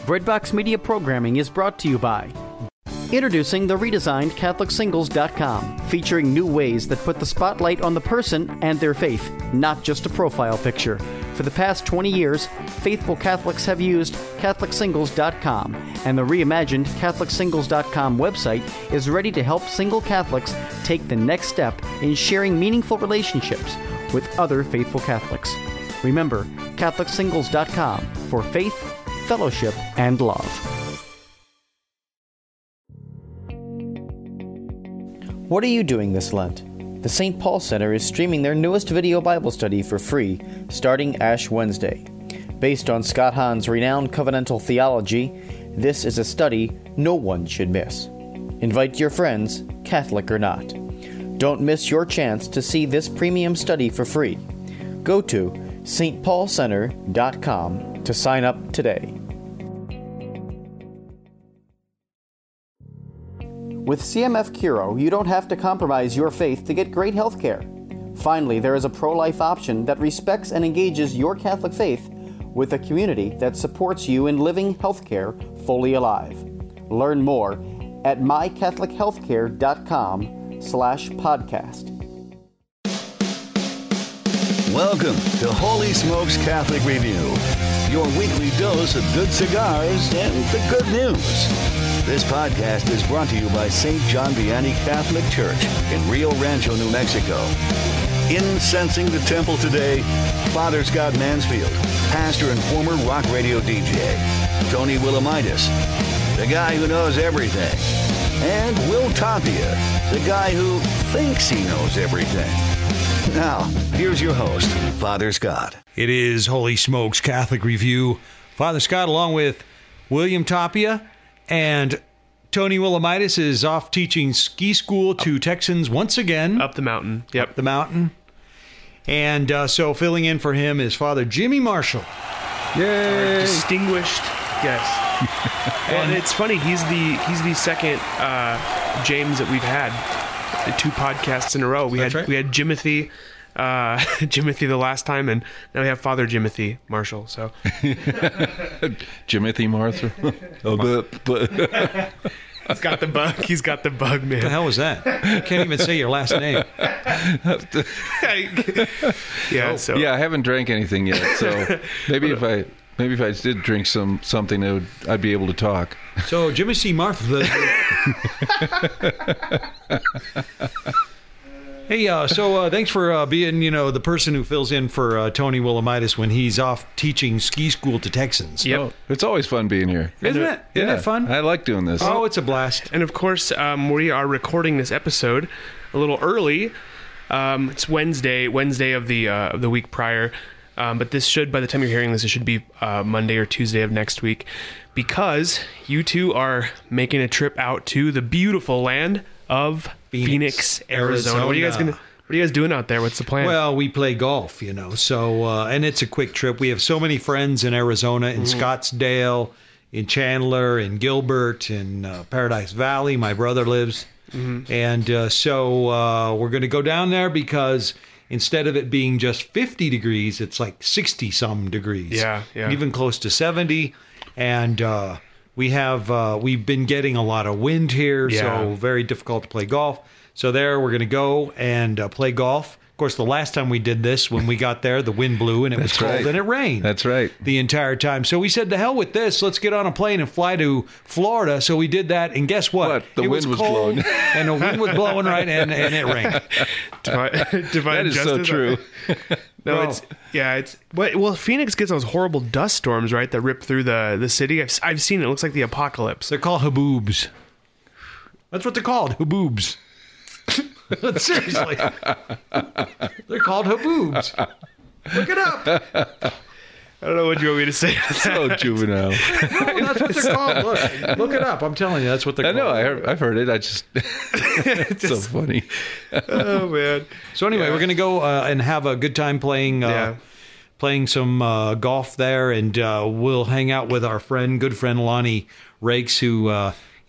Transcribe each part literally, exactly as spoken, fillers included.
Breadbox Media programming is brought to you by introducing the redesigned Catholic Singles dot com, featuring new ways that put the spotlight on the person and their faith, not just a profile picture. For the past twenty years, faithful Catholics have used Catholic Singles dot com, and the reimagined Catholic Singles dot com website is ready to help single Catholics take the next step in sharing meaningful relationships with other faithful Catholics. Remember, Catholic Singles dot com for faith, fellowship, and love. What are you doing this Lent? The Saint Paul Center is streaming their newest video Bible study for free, starting Ash Wednesday. Based on Scott Hahn's renowned covenantal theology, this is a study no one should miss. Invite your friends, Catholic or not. Don't miss your chance to see this premium study for free. Go to St Paul Center dot com to sign up today. With C M F Curo, you don't have to compromise your faith to get great health care. Finally, there is a pro-life option that respects and engages your Catholic faith with a community that supports you in living healthcare fully alive. Learn more at my catholic healthcare dot com slash podcast. Welcome to Holy Smokes Catholic Review, your weekly dose of good cigars and the good news. This podcast is brought to you by Saint John Vianney Catholic Church in Rio Rancho, New Mexico. Incensing the temple today, Father Scott Mansfield, pastor and former rock radio D J, Tony Willamitis, the guy who knows everything, and Will Tapia, the guy who thinks he knows everything. Now, here's your host, Father Scott. It is Holy Smokes Catholic Review. Father Scott, along with William Tapia, and Tony Willamitis is off teaching ski school to Texans once again. Up the mountain. Yep. Up the mountain. And uh, so filling in for him is Father Jimmy Marshall. Yay! Our distinguished guest. And it's funny, he's the he's the second uh, James that we've had. The two podcasts in a row. We That's had right. we had Jimothy, uh, Jimothy the last time, and now we have Father Jimothy Marshall. So Jimothy Marshall. Oh, but, but. He's got the bug. He's got the bug, man. What the hell was that? You can't even say your last name. yeah. So Yeah, I haven't drank anything yet, so maybe if I maybe if I did drink some something, it would, I'd be able to talk. So Jimmy C. Martha. Hey, uh, so uh, thanks for uh, being, you know, the person who fills in for uh, Tony Willamitis when he's off teaching ski school to Texans. Yep. Oh, it's always fun being here. Isn't it? Isn't yeah, it fun? I like doing this. Oh, it's a blast. And of course, um, we are recording this episode a little early. Um, it's Wednesday, Wednesday of the uh, of the week prior. Um, but this should, by the time you're hearing this, it should be uh, Monday or Tuesday of next week, because you two are making a trip out to the beautiful land of Phoenix, Phoenix Arizona. Arizona. What are you guys gonna? What are you guys doing out there? What's the plan? Well, we play golf, you know, so, uh, and it's a quick trip. We have so many friends in Arizona, in mm. Scottsdale, in Chandler, in Gilbert, in uh, Paradise Valley. My brother lives. Mm-hmm. And uh, so uh, we're going to go down there because instead of it being just fifty degrees, it's like sixty-some degrees. Yeah, yeah. Even close to seventy. And uh, we have, uh, we've been getting a lot of wind here, yeah. so very difficult to play golf. So there, we're going to go and uh, play golf. Of course, the last time we did this, when we got there, the wind blew and it was That's cold right. and it rained. That's right. The entire time. So we said, to hell with this. Let's get on a plane and fly to Florida. So we did that, and guess what? What? The it wind was, was cold, blowing. and the wind was blowing right, and, and it rained. Divine, divine That is justice. so true. No, Well, it's yeah, it's but well, Phoenix gets those horrible dust storms, right? That rip through the the city. I've I've seen it. It looks like the apocalypse. They're called haboobs. That's what they're called, haboobs. Seriously. They're called haboobs. Look it up. I don't know what you want me to say. So juvenile. No, that's what they're called. Look, look it up. I'm telling you, that's what they're I called. know. I heard, I've heard it. I just. It's so funny. Oh man. So anyway, Yeah. we're going to go uh, and have a good time playing uh, Yeah. playing some uh, golf there, and uh, we'll hang out with our friend, good friend Lonnie Rakes, who uh,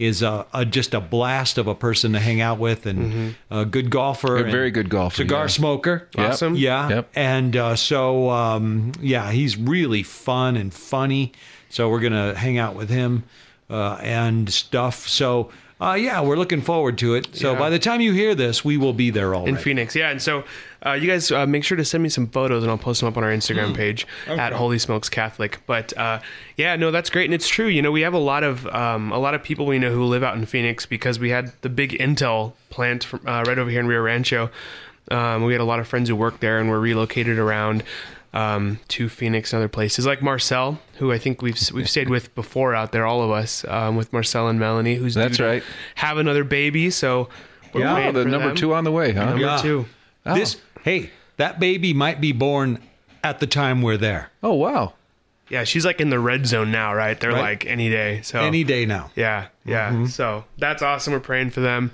is a, a just a blast of a person to hang out with, and Mm-hmm. a good golfer, A and very good golfer, cigar yeah. smoker. Yep. Awesome. Yeah. Yep. And uh, so, um, yeah, he's really fun and funny. So we're going to hang out with him uh, and stuff. So, uh, yeah, we're looking forward to it. So Yeah. by the time you hear this, we will be there already. in Phoenix. Yeah, and so uh, you guys uh, make sure to send me some photos, and I'll post them up on our Instagram Hmm. page at Holy Smokes Catholic. But uh, yeah, no, that's great, and it's true. You know, we have a lot of um, a lot of people we know who live out in Phoenix because we had the big Intel plant from, uh, right over here in Rio Rancho. Um, we had a lot of friends who worked there, and were relocated around um, to Phoenix and other places, like Marcel, who I think we've we've stayed with before out there, all of us, um, with Marcel and Melanie, who's That's due to right. have another baby. So we're Yeah, praying Oh, the for number them. two on the way, huh? Number Yeah. two. Oh. This, hey, that baby might be born at the time we're there. Oh, wow. Yeah, she's like in the red zone now, right? They're Right. like any day. So Any day now. Yeah, yeah. So that's awesome. We're praying for them.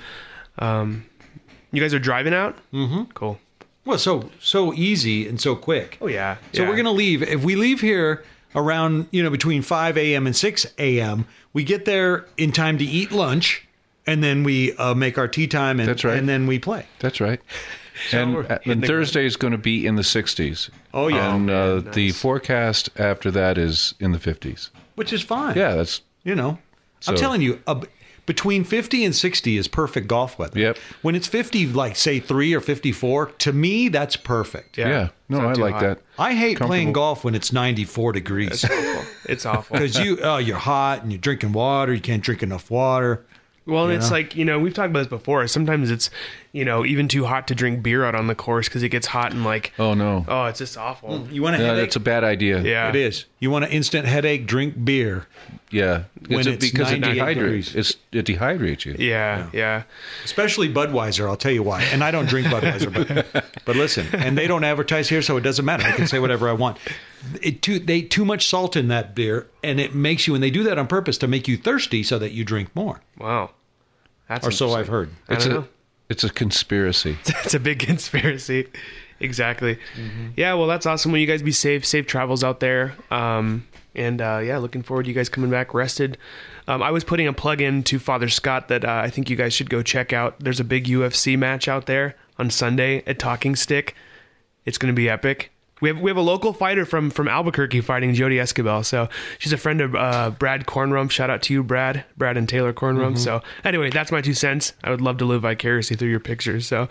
Um, you guys are driving out? Mm-hmm. Cool. Well, so so easy and so quick. Oh yeah. So yeah. we're going to leave. If we leave here around, you know, between five a.m. and six a.m., we get there in time to eat lunch, and then we uh, make our tea time, and, That's right. and then we play. That's right. we're And, hitting and the Thursday is going to be in the sixties. Oh, yeah. And Oh, uh, man, the nice. forecast after that is in the fifties. Which is fine. Yeah, that's You know, So- I'm telling you, uh, between fifty and sixty is perfect golf weather. Yep. When it's fifty, like say three or fifty-four, to me, that's perfect. Yeah. yeah. No, It's not I too like hot. that. I hate playing Comfortable. golf when it's ninety-four degrees. It's awful. Because you, uh, you're hot and you're drinking water. You can't drink enough water. Well, and it's know? like, you know, we've talked about this before. Sometimes it's, you know, even too hot to drink beer out on the course because it gets hot and like, Oh, no. oh, it's just awful. You want a Yeah, headache? that's a bad idea. Yeah. It is. You want an instant headache? Drink beer. Yeah. When a- it's because it ninety-eight dehydrates. degrees. It's, it dehydrates you. Yeah, yeah. Especially Budweiser, I'll tell you why. And I don't drink Budweiser, but but listen, and they don't advertise here, so it doesn't matter. I can say whatever I want. It too they too much salt in that beer, and it makes you, and they do that on purpose to make you thirsty so that you drink more. Wow. That's Or so interesting. I've heard. I It's don't a, know. it's a conspiracy. It's a big conspiracy. Exactly. Mm-hmm. Yeah, well, that's awesome. Well, you guys be safe. Safe travels out there. Um, and uh, yeah, looking forward to you guys coming back rested. Um, I was putting a plug in to Father Scott that uh, I think you guys should go check out. There's a big U F C match out there on Sunday at Talking Stick. It's going to be epic. We have we have a local fighter from from Albuquerque fighting Jody Escobar. So she's a friend of uh, Brad Cornrum. Shout out to you, Brad, Brad and Taylor Cornrum. So anyway, that's my two cents. I would love to live vicariously through your pictures. So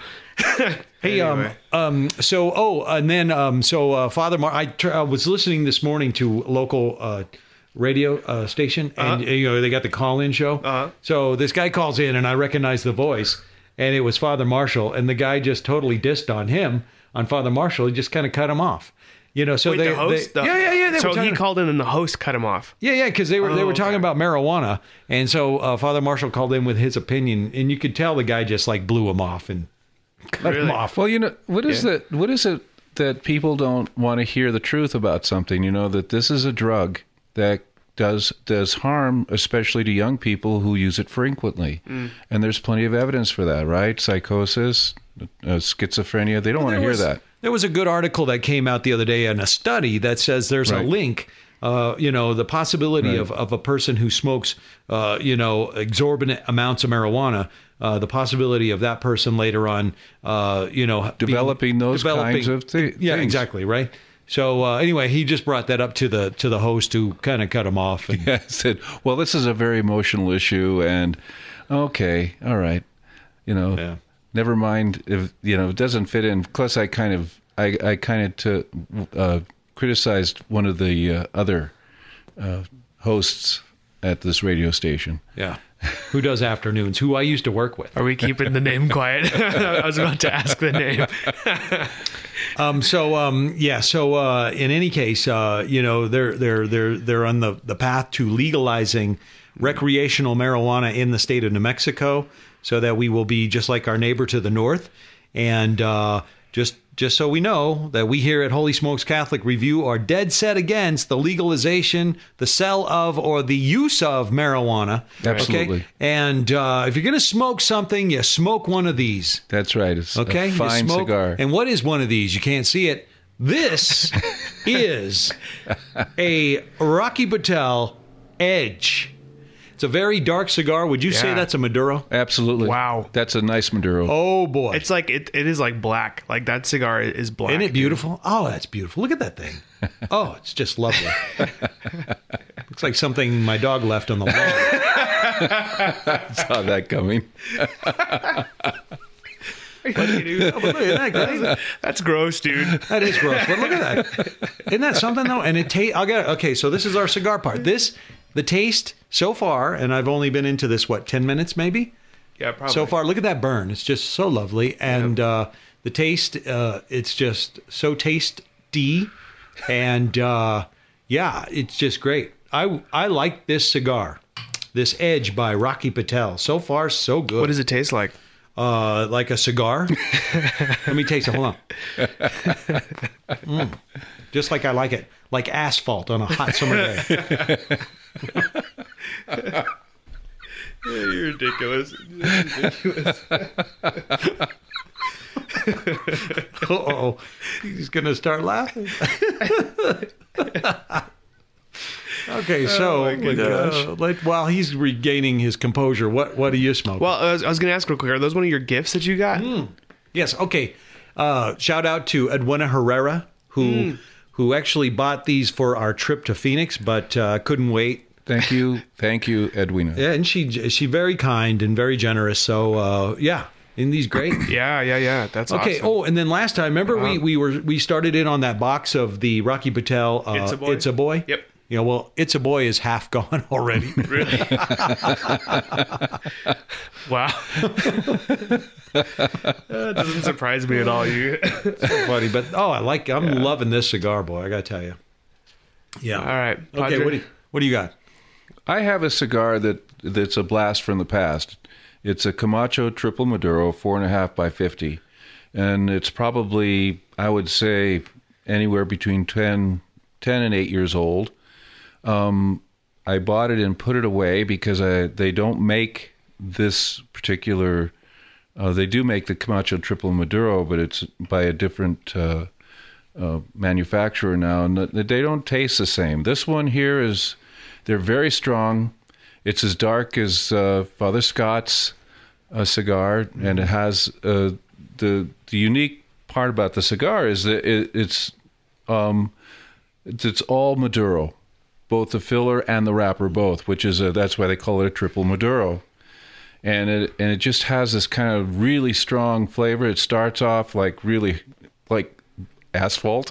Hey, Anyway. um, um, so oh, and then um, so uh, Father Mar, I, tr- I was listening this morning to a local uh, radio uh, station, and Uh-huh. you know they got the call-in show. Uh-huh. So this guy calls in, and I recognize the voice, and it was Father Marshall, and the guy just totally dissed on him, on Father Marshall. He just kind of cut him off. You know, so Wait, they, the host? they- The- yeah, yeah, yeah. They so were he talking, called in and the host cut him off. yeah, yeah, because they were they Oh, were talking okay. about marijuana, and so uh, Father Marshall called in with his opinion, and you could tell the guy just like blew him off and cut him Really? off. Well, you know, what is Yeah. that? What is it that people don't want to hear the truth about something? You know, that this is a drug that does does harm, especially to young people who use it frequently. Mm. And there's plenty of evidence for that, right? Psychosis, uh, schizophrenia. They don't want to There hear was- that. There was a good article that came out the other day in a study that says there's a Right. link. Uh, you know, the possibility Right. of, of a person who smokes, uh, you know, exorbitant amounts of marijuana, uh, the possibility of that person later on, uh, you know, being- Developing those kinds of thi- Yeah, things. exactly, right. So uh, anyway, he just brought that up to the to the host, who kind of cut him off. And, I said, well, this is a very emotional issue, and okay, all right, you know, Yeah. never mind if you know it doesn't fit in. Plus, I kind of, I, I kind of t- uh, criticized one of the uh, other uh, hosts at this radio station. yeah, who does afternoons? Who I used to work with. Are we keeping the name quiet? I was about to ask the name. Um, so um, yeah, so uh, in any case, uh, you know, they're they're they're they're on the, the path to legalizing recreational marijuana in the state of New Mexico, so that we will be just like our neighbor to the north. And uh, just just so we know that we here at Holy Smokes Catholic Review are dead set against the legalization, the sale of, or the use of marijuana. Absolutely. Okay? And uh, if you're going to smoke something, you smoke one of these. That's right. It's Okay, a you fine smoke- cigar. And what is one of these? You can't see it. This is a Rocky Patel Edge. It's a very dark cigar. Would you say Yeah. that's a Maduro? Absolutely. Wow. That's a nice Maduro. Oh boy, It's like it. It is like black. Like that cigar is black. isn't it beautiful? Oh, that's beautiful. Look at that thing. Oh, it's just lovely. Looks like something my dog left on the wall. Saw that coming. Oh, but look at that, guys. That's gross, dude. That is gross. But look at that. Isn't that something though? And it ta- I'll get okay. So this is our cigar part. This the taste so far, and I've only been into this what ten minutes maybe. Yeah, probably. So far, look at that burn. It's just so lovely, and uh, the taste. Uh, it's just so tasty, and uh, yeah, it's just great. I I like this cigar, this Edge by Rocky Patel. So far, so good. What does it taste like? Uh, like a cigar. Let me taste it. Hold on. Mm. Just like I like it, like asphalt on a hot summer day. You're ridiculous. ridiculous. Uh-oh. He's going to start laughing. Okay, so Oh my uh, like, while he's regaining his composure, what what do you smoke? Well, I was, I was going to ask real quick. Are those one of your gifts that you got? Yes. Okay. Uh, shout out to Edwina Herrera, who Mm. who actually bought these for our trip to Phoenix, but uh, couldn't wait. Thank you. Thank you, Edwina. Yeah, and she she very kind and very generous. So uh, yeah, and these great. Yeah, yeah, yeah. That's Okay. awesome. Oh, and then last time, remember we we were we started in on that box of the Rocky Patel. Uh, It's a Boy? It's a boy. Yep. You know, well, It's a Boy is half gone already. Really? Wow. That doesn't surprise me at all. You. Funny, but oh, I like. I'm loving this cigar, boy. I gotta tell you. Yeah. All right. Okay. Padre? What do you, what do you got? I have a cigar that that's a blast from the past. It's a Camacho Triple Maduro, four and a half by fifty, and it's probably, I would say, anywhere between ten, ten and eight years old. Um, I bought it and put it away because I, they don't make this particular. Uh, they do make the Camacho Triple Maduro, but it's by a different uh, uh, manufacturer now, and they don't taste the same. This one here is, they're very strong. It's as dark as uh, Father Scott's uh, cigar, and it has uh, the the unique part about the cigar is that it, it's um, it's, it's all Maduro, both the filler and the wrapper, both, which is a, that's why they call it a triple Maduro. And it and it just has this kind of really strong flavor. It starts off like really like asphalt.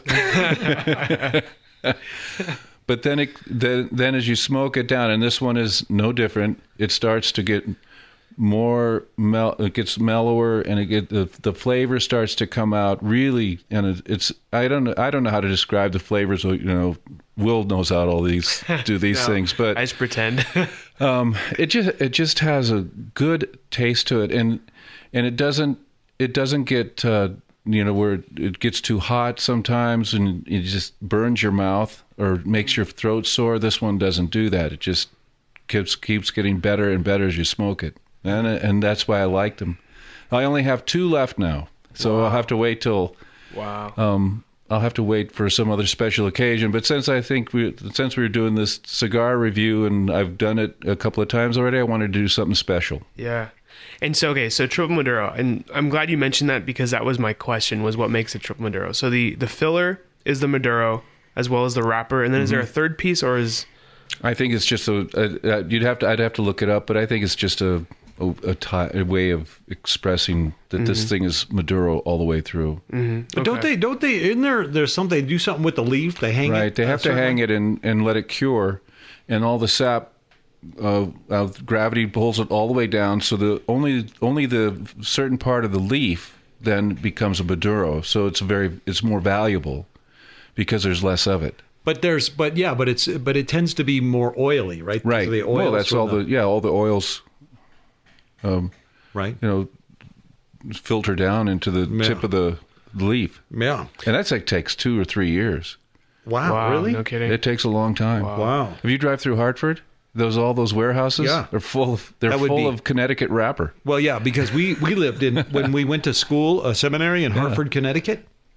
But then it then, then as you smoke it down, and this one is no different, it starts to get more mel- it gets mellower, and it get the the flavor starts to come out really, and it, it's I don't know I don't know how to describe the flavors. You know, Will knows how to all these do these No, things, but I just pretend. um, it just it just has a good taste to it, and and it doesn't it doesn't get uh, you know where it gets too hot sometimes, and it just burns your mouth or makes your throat sore. This one doesn't do that. It just keeps keeps getting better and better as you smoke it, and and that's why I liked them. I only have two left now, so I'll have to wait till. Wow. Um, I'll have to wait for some other special occasion. But since I think we, since we were doing this cigar review, and I've done it a couple of times already, I wanted to do something special. Yeah. And so, okay, so triple Maduro, and I'm glad you mentioned that because that was my question, was what makes a triple Maduro. So the, the filler is the Maduro as well as the wrapper, and then is there a third piece, or is... I think it's just a, a, a you'd have to I'd have to look it up, but I think it's just a a, a, ti- a way of expressing that mm-hmm. this thing is Maduro all the way through. Mm-hmm. But don't Okay. they? Don't they? Isn't there? There's something. They do something with the leaf. They hang it. Right, they have to hang it and, and let it cure, and all the sap, uh, uh, gravity pulls it all the way down. So the only only the certain part of the leaf then becomes a Maduro. So it's very it's more valuable because there's less of it. But there's, but yeah, but it's, but it tends to be more oily, right? Right. So the oils well, that's from all the, yeah, all the oils, um, right. you know, filter down into the Yeah. tip of the leaf, Yeah. and that's like takes two or three years. Wow. Wow, really? no kidding. It takes a long time. Wow. If you drive through Hartford, those all those warehouses, Yeah. they're full of they're That would full be- of Connecticut wrapper. Well, yeah, because we we lived in when we went to school, a seminary in Hartford, Connecticut.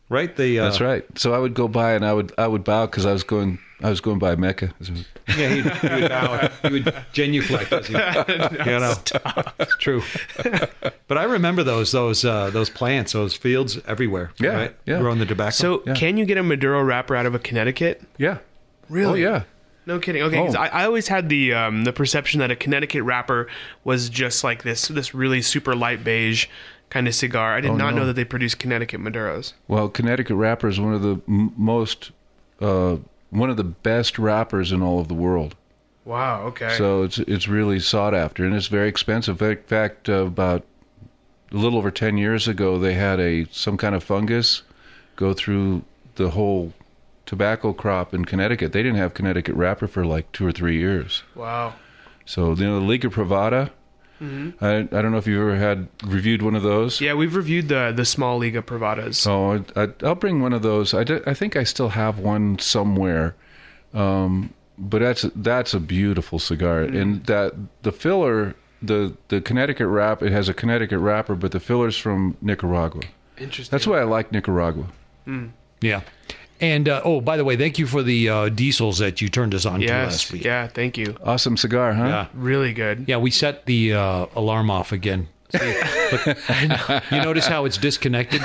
right? The uh, That's right. So I would go by and I would I would bow because I was going I was going by Mecca. Yeah, he, he would bow. He would genuflect. As he, you know, it's true. But I remember those those uh, those plants, those fields everywhere. Yeah, right? yeah. Growing the tobacco. So Yeah. can you get a Maduro wrapper out of a Connecticut? Yeah. Really? Oh yeah. No kidding. Okay, 'cause Oh. I, I always had the um, the perception that a Connecticut wrapper was just like this this really super light beige kind of cigar. I did Oh, not no. know that they produce Connecticut Maduros. Well, Connecticut wrapper is one of the m- most uh, one of the best wrappers in all of the world. Wow. Okay. So it's it's really sought after, and it's very expensive. In fact, uh, about a little over ten years ago, they had a some kind of fungus go through the whole tobacco crop in Connecticut. They didn't have Connecticut wrapper for like two or three years. wow. So you know, the Liga Privada. Mm-hmm. I I don't know if you've ever had reviewed one of those. Yeah, we've reviewed the the small Liga Privadas. Oh, I, I, I'll bring one of those. I, d- I think I still have one somewhere, um, but that's that's a beautiful cigar. Mm. And that the filler, the the Connecticut wrap, it has a Connecticut wrapper, but the filler's from Nicaragua. Interesting. That's why I like Nicaragua. yeah. And uh, oh, by the way, thank you for the uh, diesels that you turned us on to Yes. last week. Yeah. Thank you. Awesome cigar, huh? Yeah. Really good. Yeah, we set the uh, alarm off again. See, look, you notice how it's disconnected?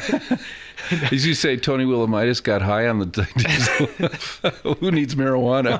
As you say, Tony Willamitis got high on the diesel. Who needs marijuana?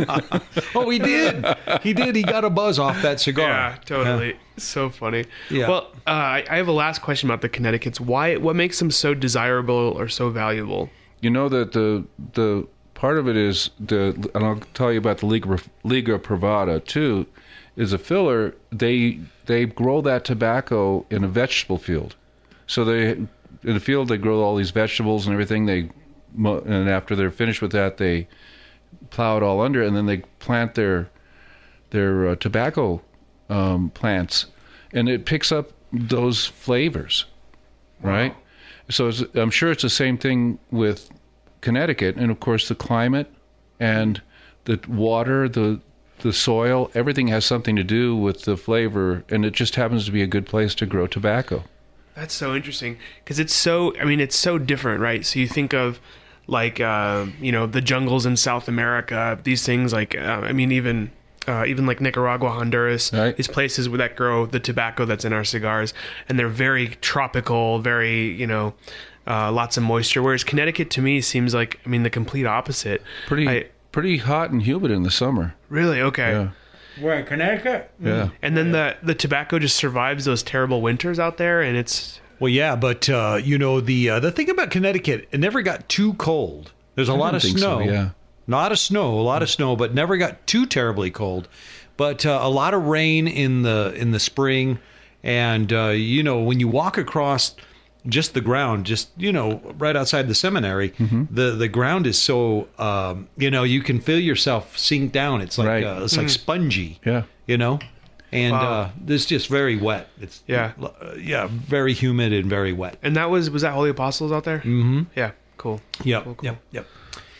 Oh, he did. He did. He got a buzz off that cigar. Yeah, totally. So funny. Yeah. Well, uh, I I have a last question about the Connecticut's. Why? What makes them so desirable or so valuable? You know that the the part of it is the, and I'll tell you about the Liga, Liga Privada too, is a filler. They they grow that tobacco in a vegetable field, so they in the field they grow all these vegetables and everything. They mo- and after they're finished with that, they plow it all under, and then they plant their their uh, tobacco um, plants, and it picks up those flavors, right? Wow. So it's, I'm sure it's the same thing with Connecticut, and of course the climate and the water, the the soil, everything has something to do with the flavor, and it just happens to be a good place to grow tobacco. That's so interesting because it's so. I mean, it's so different, right? So you think of like uh, you know the jungles in South America, these things like uh, I mean even. Uh, even like Nicaragua, Honduras, Right. these places where that grow the tobacco that's in our cigars, and they're very tropical, very you know, uh, lots of moisture. Whereas Connecticut to me seems like, I mean, the complete opposite. Pretty I, pretty hot and humid in the summer. really okay. Yeah, Where in Connecticut? yeah. And then the the tobacco just survives those terrible winters out there, and it's Well, yeah, but uh, you know the uh, the thing about Connecticut, it never got too cold. There's a I lot don't of think snow. so, yeah. Not a snow, a lot of snow, but never got too terribly cold. But uh, a lot of rain in the in the spring, and uh, you know when you walk across just the ground, just you know right outside the seminary, Mm-hmm. the the ground is so um, you know you can feel yourself sink down. It's like Right. uh, it's like spongy. Yeah. You know. And Wow. uh, it's just very wet. It's Yeah. uh, yeah, very humid and very wet. and that was was that Holy Apostles out there? Mm-hmm. Yeah, cool. Yep, Cool, cool. yep, yep.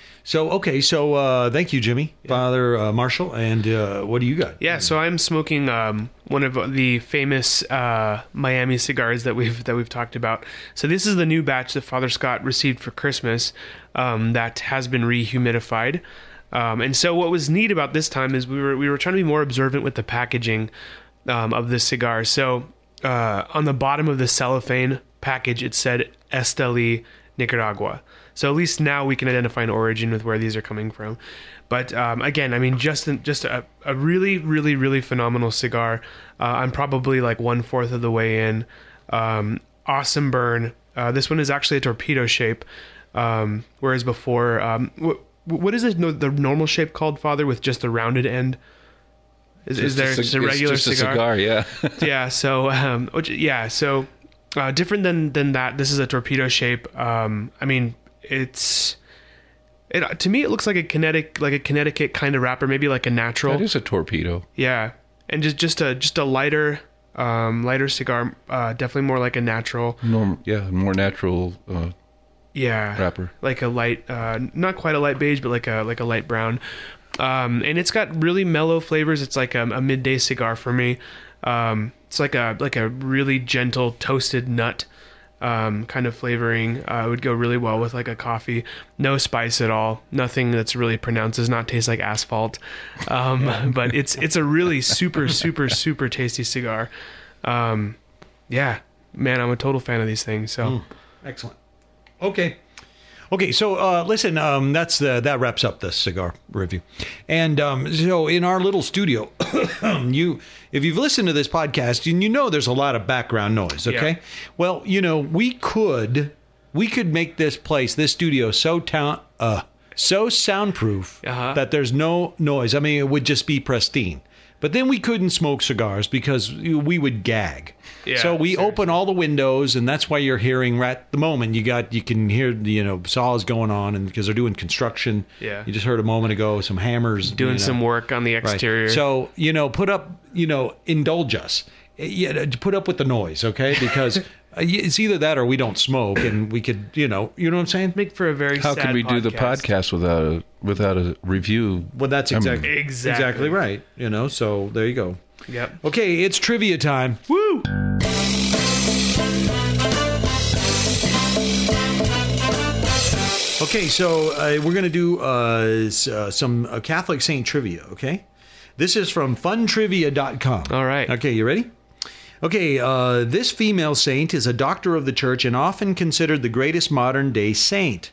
So okay, so uh, thank you, Jimmy, Father uh, Marshall, and uh, what do you got? Yeah, so I'm smoking um, one of the famous uh, Miami cigars that we've that we've talked about. So this is the new batch that Father Scott received for Christmas um, that has been rehumidified. Um, and so what was neat about this time is we were we were trying to be more observant with the packaging um, of this cigar. So uh, on the bottom of the cellophane package, it said Esteli, Nicaragua. So at least now we can identify an origin with where these are coming from. But um, again, I mean, just just a, a really, really, really phenomenal cigar. Uh, I'm probably like one fourth of the way in. Um, awesome burn. Uh, this one is actually a torpedo shape, um, whereas before, um, what what is it, no, the normal shape called, Father, with just the rounded end? Is, is there It's just a regular it's just cigar? a cigar, yeah. Yeah. So, um, which, yeah. So, uh, different than than that. This is a torpedo shape. Um, I mean, it's it to me. It looks like a Connecticut, like a Connecticut kind of wrapper, maybe like a natural. That is a torpedo. Yeah, and just just a just a lighter, um, lighter cigar. Uh, definitely more like a natural. Norm, yeah, more natural uh, Yeah, wrapper. like a light, uh, not quite a light beige, but like a like a light brown. Um, and it's got really mellow flavors. It's like a, a midday cigar for me. Um, it's like a like a really gentle toasted nut um, kind of flavoring. Uh, it would go really well with like a coffee. No spice at all. Nothing that's really pronounced. Does not taste like asphalt. Um, but it's it's a really super super super tasty cigar. Um, yeah, man, I'm a total fan of these things. So Mm, excellent. Okay. Okay, so uh, listen, um, that's the, that wraps up the cigar review. And um, so in our little studio, you if you've listened to this podcast, and you know there's a lot of background noise, okay? Yeah. Well, you know, we could we could make this place, this studio so ta- uh, so soundproof Uh-huh. that there's no noise. I mean, it would just be pristine. But then we couldn't smoke cigars because we would gag. Yeah, so we seriously. open all the windows, and that's why you're hearing right at the moment. You got you can hear you know saws going on, and because they're doing construction. Yeah. You just heard a moment ago some hammers doing you know. some work on the Right. exterior. So you know, put up you know, indulge us. Yeah, put up with the noise, okay? Because it's either that or we don't smoke, and we could you know you know what I'm saying. make for a very How sad can we do the podcast without a without a review? Well, that's I mean, exactly Exactly. exactly right. You know, so there you go. Yep. Okay, it's trivia time. Woo! Okay, so uh, we're going to do uh, s- uh, some uh, Catholic saint trivia, okay? This is from fun trivia dot com. All right. Okay, you ready? Okay, uh, this female saint is a doctor of the church and often considered the greatest modern-day saint.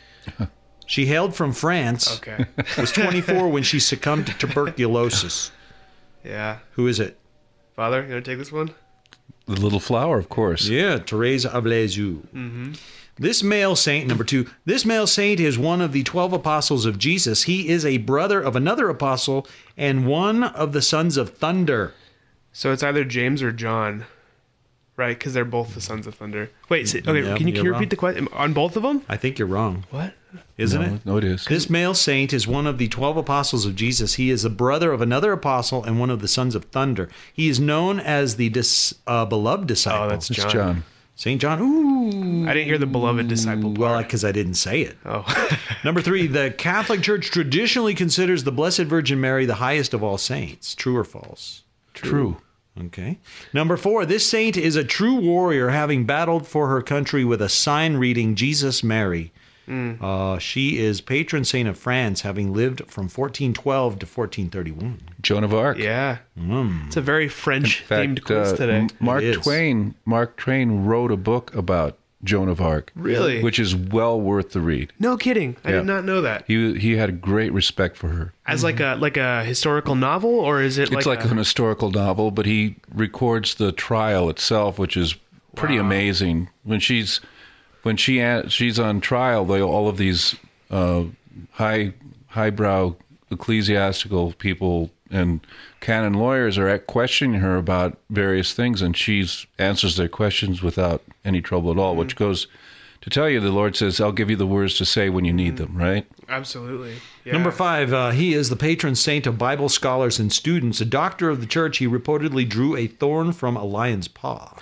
She hailed from France, Okay. was twenty-four when she succumbed to tuberculosis. Yeah. Who is it? Father, you want to take this one? The little flower, of course. Yeah, Therese of Lisieux. Mm-hmm. This male saint, number two, this male saint is one of the twelve apostles of Jesus. He is a brother of another apostle and one of the sons of thunder. So it's either James or John, right? Because they're both the sons of thunder. Wait, so, okay, Yeah, can you, can you're you wrong. repeat the question? On both of them? I think you're wrong, What? isn't no, it? No, it is. This male saint is one of the twelve apostles of Jesus. He is a brother of another apostle and one of the sons of thunder. He is known as the dis, uh, beloved disciple. Oh, that's It's John. John. Saint John. Ooh. I didn't hear the beloved disciple part. Well, because I didn't say it. Oh. Number three, the Catholic Church traditionally considers the Blessed Virgin Mary the highest of all saints. True or false? True. Okay. Number four, this saint is a true warrior, having battled for her country with a sign reading Jesus Mary. Mm. Uh, she is patron saint of France, having lived from fourteen twelve to fourteen thirty-one. Joan of Arc. Yeah. Mm. It's a very French In themed fact, quiz uh, today. M- Mark It is. Twain. Mark Twain wrote a book about Joan of Arc. Really? Which is well worth the read. No kidding. I Yeah. did not know that. He he had great respect for her. As like a like a historical novel, or is it It's like, like a, an historical novel, but he records the trial itself, which is pretty Wow. amazing. When she's when she a- she's on trial, they all of these uh, high highbrow ecclesiastical people and canon lawyers are at questioning her about various things, and she answers their questions without any trouble at all. Mm-hmm. Which goes to tell you, the Lord says, "I'll give you the words to say when you need them." Right? Absolutely. Yeah. Number five, uh, he is the patron saint of Bible scholars and students. A doctor of the church, he reportedly drew a thorn from a lion's paw.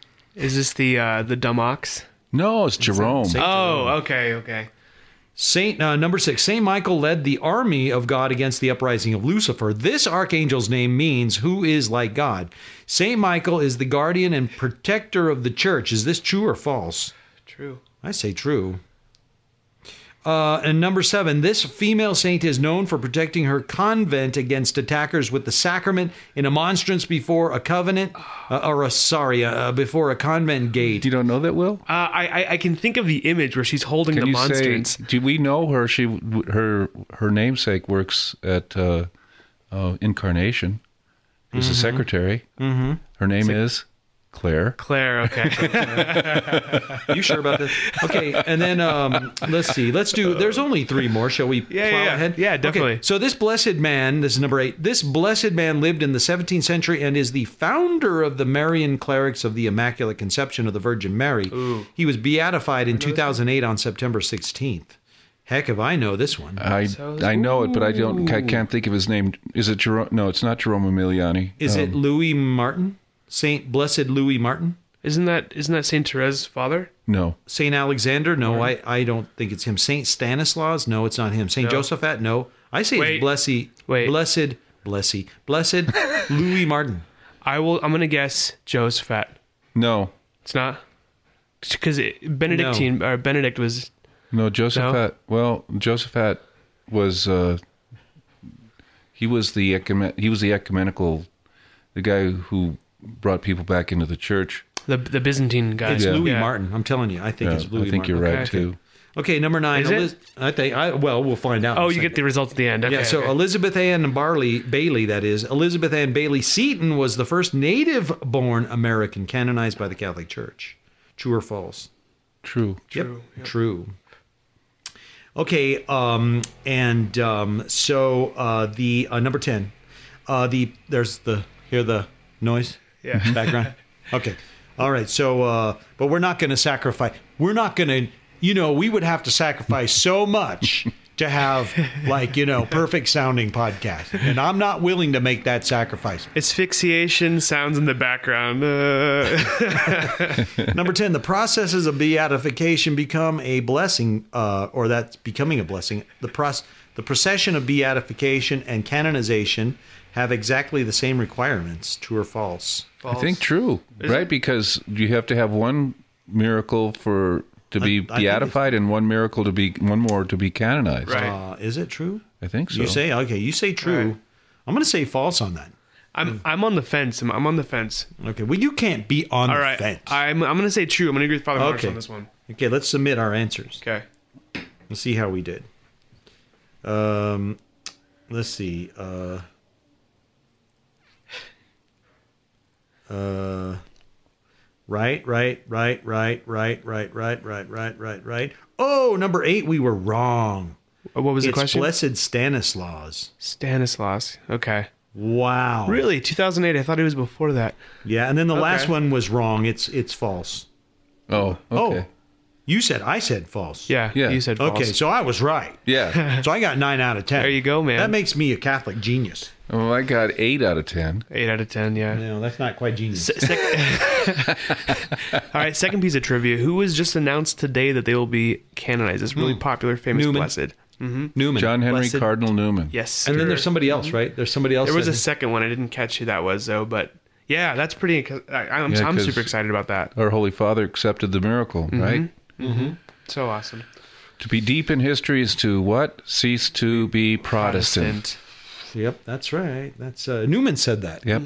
Is this the uh, the dumb ox? No, it's Jerome. Saint Oh, okay, okay. Saint uh, number six, Saint Michael led the army of God against the uprising of Lucifer. This archangel's name means "who is like God." Saint Michael is the guardian and protector of the church. Is this true or false? True. I say true. Uh, and number seven, this female saint is known for protecting her convent against attackers with the sacrament in a monstrance before a covenant, uh, or a sorry, uh, before a convent gate. You don't know that, Will? Uh, I, I I can think of the image where she's holding Can the you monstrance. say? Do we know her? She her her namesake works at uh, uh, Incarnation. Is Mm-hmm. a secretary. Mm-hmm. Her name is Claire. Claire, okay. You sure about this? Okay, and then um, let's see. Let's do. There's only three more. Shall we Yeah, plow yeah, yeah. ahead? Yeah, definitely. Okay, so this blessed man, this is number eight. This blessed man lived in the seventeenth century and is the founder of the Marian clerics of the Immaculate Conception of the Virgin Mary. Ooh. He was beatified in two thousand eight on September sixteenth. Heck, if I know this one. I So- I know it, but I don't. I can't think of his name. Is it Jerome? No, it's not Jerome Emiliani. Is it Um, Louis Martin? Saint Blessed Louis Martin? Isn't that isn't that Saint Therese's father? No. Saint Alexander? No, I, I don't think it's him. Saint Stanislaus? No, it's not him. Saint No. Josephat? No. I say Wait. it's Blessy. Wait. Blessed, Blessy, Blessed Louis Martin. I will. I'm gonna guess Josephat. No. It's not. Because Benedictine or Benedict was No, Josaphat. No? Well, Josaphat was uh, he was the ecumen- he was the ecumenical, the guy who brought people back into the church. The the Byzantine guy. It's Yeah. Louis Yeah. Martin. I'm telling you, I think Yeah, it's Louis I think Martin. you're right Okay. too. Okay, number nine. Is it? Eliz- I think. I well, we'll find out. in Oh, a you second. get the results at the end. Okay, Yeah, so okay. Elizabeth Ann Barley Bailey, that is Elizabeth Ann Bailey Seton, was the first native-born American canonized by the Catholic Church. True or false? True. True. Yep. True. Okay, um, and um, so uh, the uh, number ten. Uh, the there's the hear the noise. Yeah. Background. Okay. All right. So, uh, but we're not going to sacrifice. We're not going to. You know, we would have to sacrifice so much to have, like, you know, perfect sounding podcast, and I'm not willing to make that sacrifice. Asphyxiation sounds in the background. Uh, Number ten, the processes of beatification become a blessing, uh, or that's becoming a blessing. The proc- the procession of beatification and canonization have exactly the same requirements. True or false? I think true, Is right? it? Because you have to have one miracle for to be I- I think beatified and one miracle to be one more to be canonized. Right. Uh, is it true? I think so. You say okay. You say true. Right. I'm going to say false on that. I'm I'm on the fence. I'm, I'm on the fence. Okay. Well, you can't be on All the right. fence. I'm I'm going to say true. I'm going to agree with Father Marks Okay. on this one. Okay. Let's submit our answers. Okay. Let's see how we did. Um, let's see. Uh, uh, right, right, right, right, right, right, right, right, right, right, right. Oh, number eight, we were wrong. Uh, What was the It's question? Blessed Stanislaus. Stanislaus. Okay. Wow. Really? two thousand eight. I thought it was before that. Yeah, and then the last Okay. one was wrong. It's it's false. Oh, okay. Oh, you said I said false. Yeah. Yeah. You said false. Okay, so I was right. Yeah. So I got nine out of ten. There you go, man. That makes me a Catholic genius. Oh, I got eight out of ten. Eight out of ten. Yeah. No, that's not quite genius. Se- sec- All right. Second piece of trivia. Who was just announced today that they will be canonized? This really popular, famous, Newman. blessed. Newman. John Henry Blessed- Cardinal Newman. Yes. And then there's somebody else, right? There's somebody else. There was a that- second one. I didn't catch who that was though, but yeah, that's pretty. I, I'm Yeah, I'm 'cause- super excited about that. Our Holy Father accepted the miracle, right? So awesome. To be deep in history is to what? Cease to be Protestant. Yep, that's right. That's uh, Newman said that. Yep.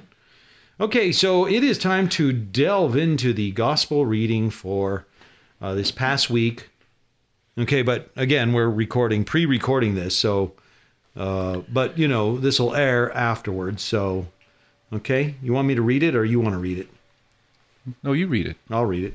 Okay, so it is time to delve into the gospel reading for uh, this past week. Okay, but again, we're recording, pre-recording this, so, uh, but you know, this will air afterwards. So, okay, you want me to read it, or you want to read it? No, you read it. I'll read it.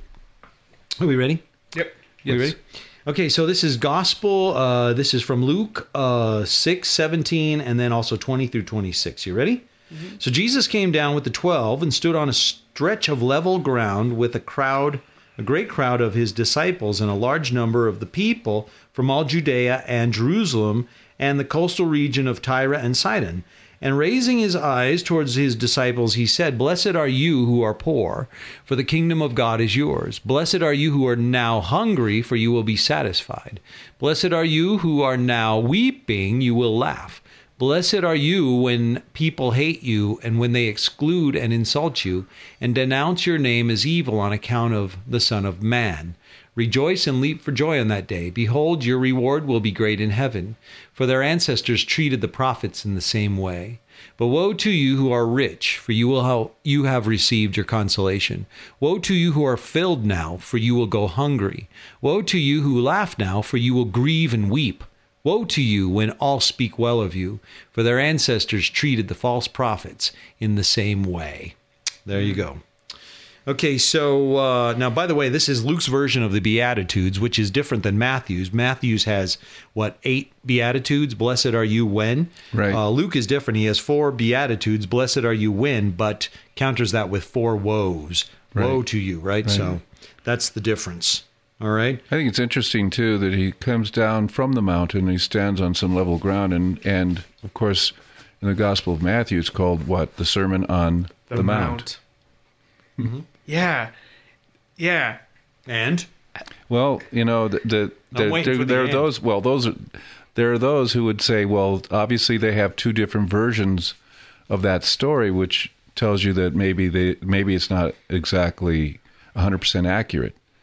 Are we ready? Yep. We ready? Okay, so this is gospel. Uh, this is from Luke uh, six, seventeen, and then also twenty through twenty-six. You ready? Mm-hmm. So Jesus came down with the twelve and stood on a stretch of level ground with a crowd, a great crowd of his disciples and a large number of the people from all Judea and Jerusalem and the coastal region of Tyre and Sidon. And raising his eyes towards his disciples, he said, "Blessed are you who are poor, for the kingdom of God is yours. Blessed are you who are now hungry, for you will be satisfied. Blessed are you who are now weeping, you will laugh. Blessed are you when people hate you, and when they exclude and insult you, and denounce your name as evil on account of the Son of Man. Rejoice and leap for joy on that day. Behold, your reward will be great in heaven, for their ancestors treated the prophets in the same way. But woe to you who are rich, for you will have, you have received your consolation. Woe to you who are filled now, for you will go hungry. Woe to you who laugh now, for you will grieve and weep. Woe to you when all speak well of you, for their ancestors treated the false prophets in the same way." There you go. Okay, so uh, now, by the way, this is Luke's version of the Beatitudes, which is different than Matthew's. Matthew's has, what, eight Beatitudes? Blessed are you when? Right. Uh, Luke is different. He has four Beatitudes. Blessed are you when, but counters that with four woes. Right. Woe to you, right? Right. So that's the difference. All right? I think it's interesting, too, that he comes down from the mountain, he stands on some level ground, and, and of course, in the Gospel of Matthew, it's called, what? The Sermon on the, Mount. Mm-hmm. Yeah. Yeah. And? Well, you know, the, the, I'm the, waiting there, for the there are end. those, well, those are, there are those who would say, well, obviously they have two different versions of that story, which tells you that maybe they, maybe it's not exactly one hundred percent accurate.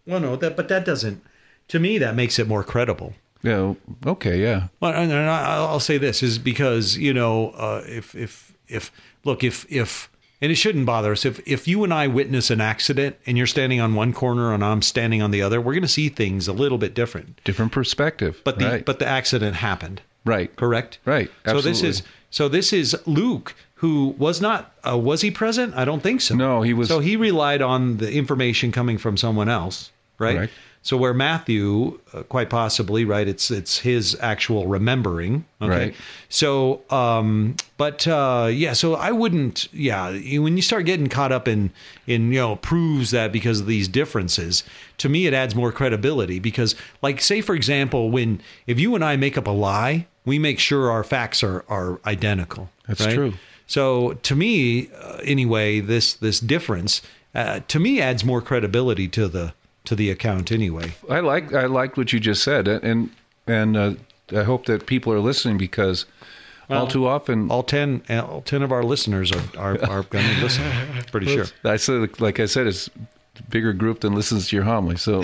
Well, no, that but that doesn't. To me, that makes it more credible. Yeah. Okay. Yeah. Well, and I'll say this is because, you know, uh, if if if look if if and it shouldn't bother us if if you and I witness an accident and you're standing on one corner and I'm standing on the other, we're going to see things a little bit different. Different perspective. But the right. but the accident happened. Right. Correct. Right. Absolutely. So this is so this is Luke, who was not uh, was he present? I don't think so. No, he was. So he relied on the information coming from someone else, right? Correct. So where Matthew, uh, quite possibly, right? It's it's his actual remembering. Okay. Right. So, um, but uh, yeah. So I wouldn't. Yeah. you- When you start getting caught up in in you know proves that because of these differences, to me it adds more credibility because, like, say for example, when if you and I make up a lie, we make sure our facts are are identical. That's right? true. So to me, uh, anyway, this this difference uh, to me adds more credibility to the to the account anyway. I like I liked what you just said, and and uh, I hope that people are listening because all too often, All ten, all ten of our listeners are are, are going to listen. Pretty sure. I said, like I said, it's a bigger group than listens to your homily. So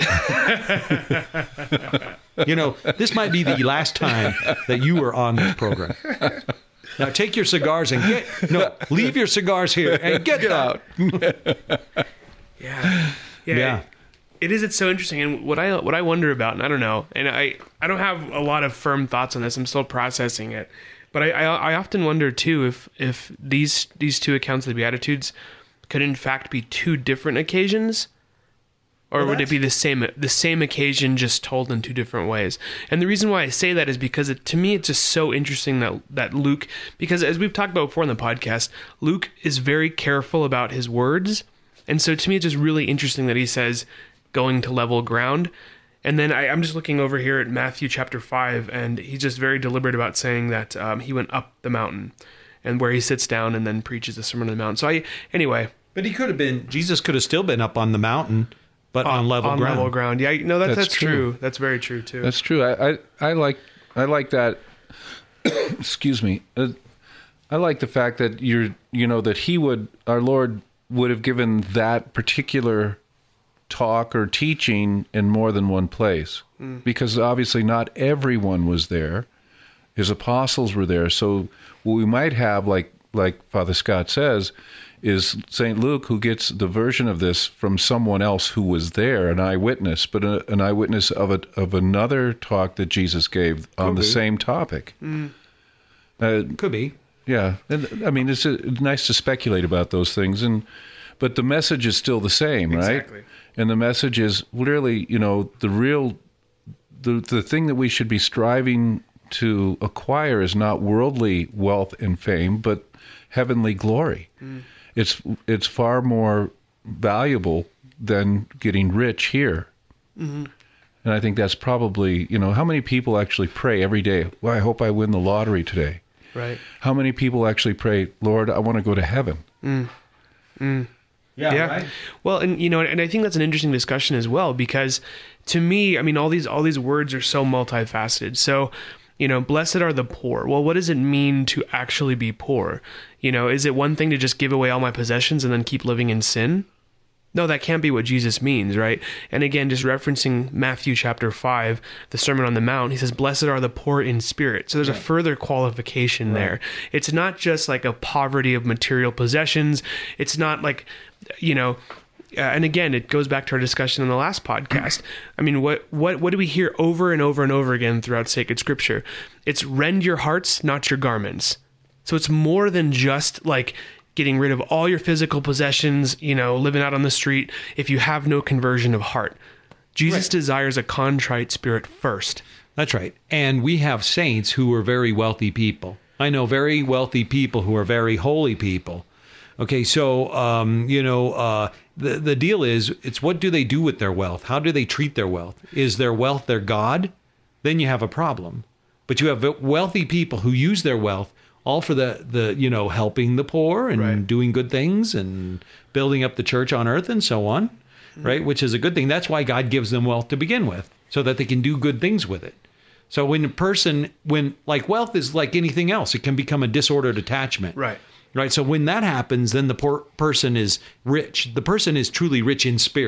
You know, this might be the last time that you were on this program. Now take your cigars and get no, leave your cigars here and get, get out. Yeah. Yeah. Yeah. It is. It's so interesting, and what I what I wonder about, and I don't know, and I, I don't have a lot of firm thoughts on this. I'm still processing it, but I, I, I often wonder too if if these these two accounts of the Beatitudes could in fact be two different occasions, or Well, would it that's- be the same the same occasion just told in two different ways? And the reason why I say that is because it, to me it's just so interesting that that Luke, because as we've talked about before in the podcast, Luke is very careful about his words, and so to me it's just really interesting that he says going to level ground. And then I, I'm just looking over here at Matthew chapter five, and he's just very deliberate about saying that um, he went up the mountain, and where he sits down and then preaches the Sermon on the Mount. So I, anyway, But he could have been. Jesus could have still been up on the mountain, but on, level on ground. level ground. Yeah, no, that, that's, That's true. true. That's very true too. that's true. I, I, I like I like that. Excuse me. Uh, I like the fact that you're you know that he would our Lord would have given that particular talk or teaching in more than one place, mm. because obviously not everyone was there. His apostles were there, so what we might have, like like Father Scott says, is Saint Luke who gets the version of this from someone else who was there, an eyewitness, but a, an eyewitness of a, of another talk that Jesus gave on the be. same topic. Mm. Uh, Could be. yeah, and I mean it's uh nice to speculate about those things, and but the message is still the same, right? Exactly. And the message is really, you know, the real, the the thing that we should be striving to acquire is not worldly wealth and fame, but heavenly glory. Mm. It's it's far more valuable than getting rich here. Mm-hmm. And I think that's probably, you know, how many people actually pray every day, well, I hope I win the lottery today. Right. How many people actually pray, Lord, I want to go to heaven? Mm. Mm. Yeah. Yeah. Right? Well, and you know, and I think that's an interesting discussion as well, because to me, I mean, all these all these words are so multifaceted. So, you know, blessed are the poor. Well, what does it mean to actually be poor? You know, is it one thing to just give away all my possessions and then keep living in sin? No, that can't be what Jesus means, right? And again, just referencing Matthew chapter five, the Sermon on the Mount, he says, blessed are the poor in spirit. So there's right. a further qualification right. there. It's not just like a poverty of material possessions. It's not like, you know, uh, and again, it goes back to our discussion in the last podcast. I mean, what, what, what do we hear over and over and over again throughout sacred scripture? It's rend your hearts, not your garments. So it's more than just like getting rid of all your physical possessions, you know, living out on the street, if you have no conversion of heart. Jesus right. desires a contrite spirit first. That's right. And we have saints who are very wealthy people. I know very wealthy people who are very holy people. Okay, so, um, you know, uh, the, the deal is, it's what do they do with their wealth? How do they treat their wealth? Is their wealth their God? Then you have a problem. But you have wealthy people who use their wealth all for the, the, you know, helping the poor and right. doing good things and building up the church on earth and so on, mm-hmm. right? Which is a good thing. That's why God gives them wealth to begin with, so that they can do good things with it. So when a person, when, like, wealth is like anything else, it can become a disordered attachment. Right. Right. So when that happens, then the poor person is rich. The person is truly rich in spirit,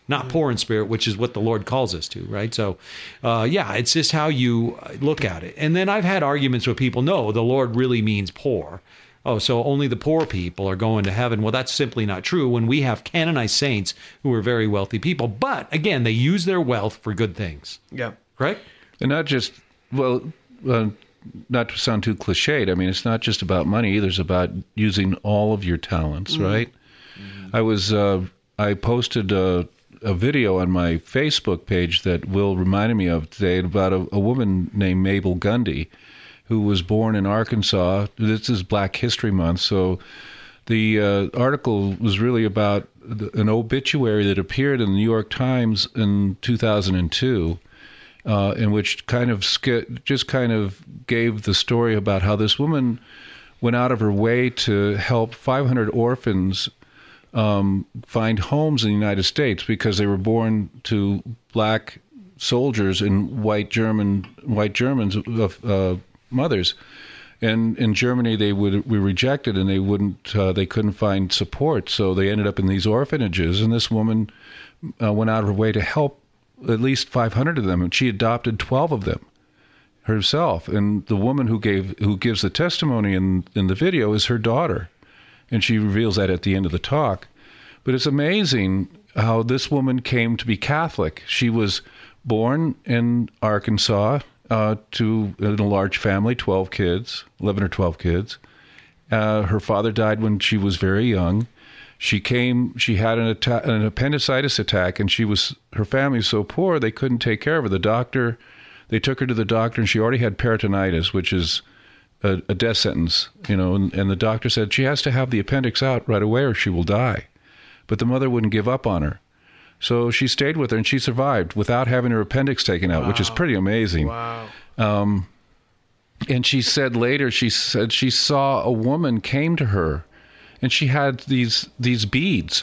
not mm-hmm. poor in spirit, which is what the Lord calls us to, right? So, uh, yeah, it's just how you look at it. And then I've had arguments with people, no, the Lord really means poor. Oh, so only the poor people are going to heaven. Well, that's simply not true when we have canonized saints who are very wealthy people. But, again, they use their wealth for good things. Yeah. Right? And not just, well, uh, not to sound too cliched, I mean, it's not just about money either. It's about using all of your talents, mm. right? Mm. I was, uh, I posted a, a video on my Facebook page that Will reminded me of today about a, a woman named Mabel Gundy, who was born in Arkansas. This is Black History Month, so the uh, article was really about an obituary that appeared in the New York Times in two thousand two, uh, in which kind of sk- just kind of gave the story about how this woman went out of her way to help five hundred orphans um, find homes in the United States because they were born to black soldiers and white German white Germans of uh, mothers, and in Germany they would be rejected and they wouldn't uh, they couldn't find support, so they ended up in these orphanages. And this woman uh, went out of her way to help at least five hundred of them, and she adopted twelve of them herself. And the woman who gave who gives the testimony in in the video is her daughter, and she reveals that at the end of the talk. But it's amazing how this woman came to be Catholic. She was born in Arkansas. Uh, to in a large family, twelve kids, eleven or twelve kids. Uh, her father died when she was very young. She came, she had an, atta- an appendicitis attack, and she was, her family was so poor they couldn't take care of her. The doctor, they took her to the doctor, and she already had peritonitis, which is a, a death sentence, you know, and, and the doctor said she has to have the appendix out right away or she will die. But the mother wouldn't give up on her. So she stayed with her, and she survived without having her appendix taken out, wow. which is pretty amazing. Wow. Um, and she said later, she said she saw a woman came to her, and she had these these beads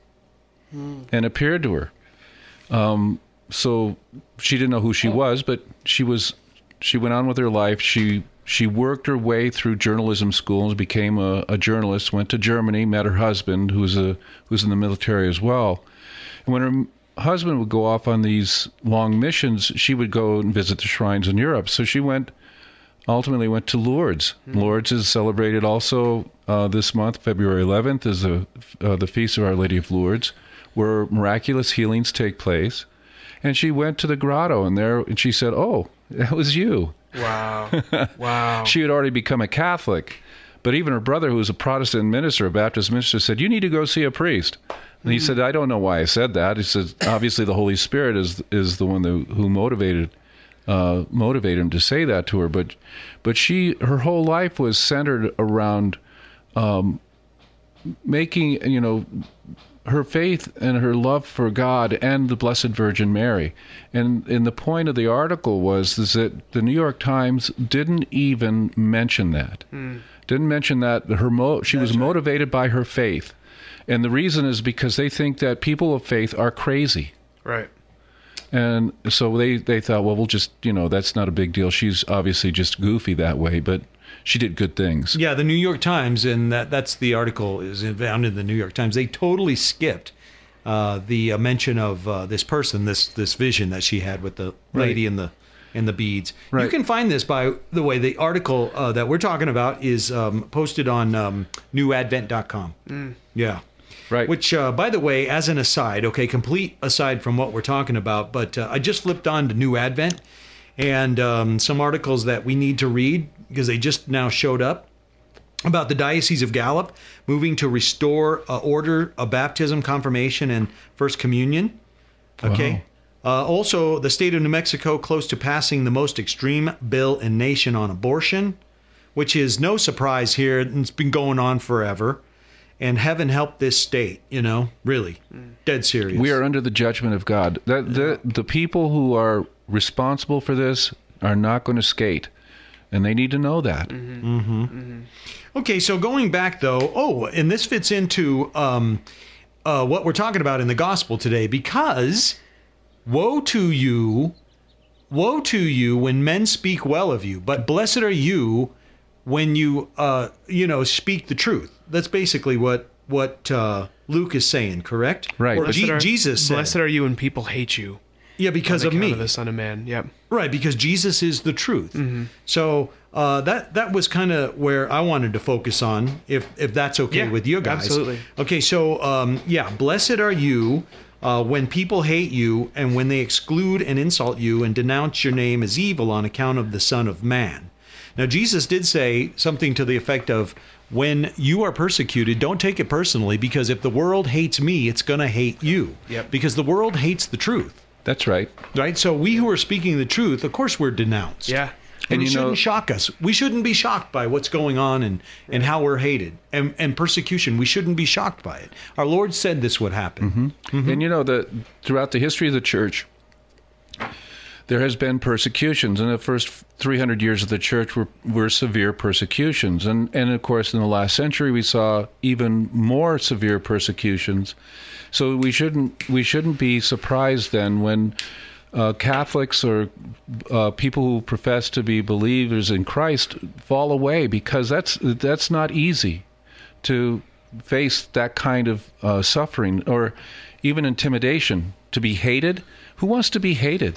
hmm. and appeared to her. Um, so she didn't know who she was, but she was. She went on with her life. She she worked her way through journalism school and became a, a journalist. Went to Germany, met her husband, who's a who's in the military as well. And when her husband would go off on these long missions, she would go and visit the shrines in Europe. So she went, ultimately went to Lourdes. Mm-hmm. Lourdes is celebrated also uh, this month, February eleventh, is a, uh, the Feast of Our Lady of Lourdes, where miraculous healings take place. And she went to the grotto, and there, and she said, "Oh, that was you." Wow. Wow. She had already become a Catholic. But even her brother, who was a Protestant minister, a Baptist minister, said, "You need to go see a priest." And he said, "I don't know why I said that." He said, "Obviously, the Holy Spirit is is the one that, who motivated uh, motivated him to say that to her." But but she her whole life was centered around um, making, you know, her faith and her love for God and the Blessed Virgin Mary. And and the point of the article was is that the New York Times didn't even mention that. Mm. Didn't mention that her mo- she That's was motivated right. by her faith. And the reason is because they think that people of faith are crazy. Right. And so they, they thought, well, we'll just, you know, that's not a big deal. She's obviously just goofy that way, but she did good things. Yeah, the New York Times, and that that's the article is found in the New York Times. They totally skipped uh, the uh, mention of uh, this person, this this vision that she had with the lady right. in the in the beads. Right. You can find this, by the way. The article uh, that we're talking about is um, posted on um, new advent dot com. Mm. Yeah. Right. Which, uh, by the way, as an aside, okay, complete aside from what we're talking about, but uh, I just flipped on to New Advent and um, some articles that we need to read because they just now showed up about the Diocese of Gallup moving to restore uh, order of baptism, confirmation, and First Communion. Okay. Wow. Uh, also, the state of New Mexico close to passing the most extreme bill in nation on abortion, which is no surprise here. It's been going on forever. And heaven help this state, you know, really, dead serious. We are under the judgment of God. The, the, the people who are responsible for this are not going to skate, and they need to know that. Mm-hmm. Mm-hmm. Mm-hmm. Okay, so going back, though, oh, and this fits into um, uh, what we're talking about in the gospel today, because woe to you, woe to you when men speak well of you, but blessed are you when you, uh, you know, speak the truth. That's basically what what uh, Luke is saying, correct? Right. Or Blessed Je- are- Jesus said. Blessed are you when people hate you. Yeah, because on of account me. of the Son of Man. Yep. Right, because Jesus is the truth. Mm-hmm. So uh, that that was kind of where I wanted to focus on, if if that's okay Yeah, with you guys. absolutely. Okay, so um, yeah, blessed are you uh, when people hate you and when they exclude and insult you and denounce your name as evil on account of the Son of Man. Now, Jesus did say something to the effect of, when you are persecuted, don't take it personally, because if the world hates me, it's going to hate you. Yep. Because the world hates the truth. That's right. Right? So we who are speaking the truth, of course we're denounced. Yeah. And, And it you shouldn't know- shock us. We shouldn't be shocked by what's going on and, and how we're hated. And, and persecution, we shouldn't be shocked by it. Our Lord said this would happen. Mm-hmm. And you know that throughout the history of the church, there has been persecutions. In the first three hundred years of the church were, were severe persecutions. And, and of course, in the last century, we saw even more severe persecutions. So we shouldn't we shouldn't be surprised then when uh, Catholics or uh, people who profess to be believers in Christ fall away, because that's that's not easy to face that kind of uh, suffering or even intimidation. To be hated, who wants to be hated?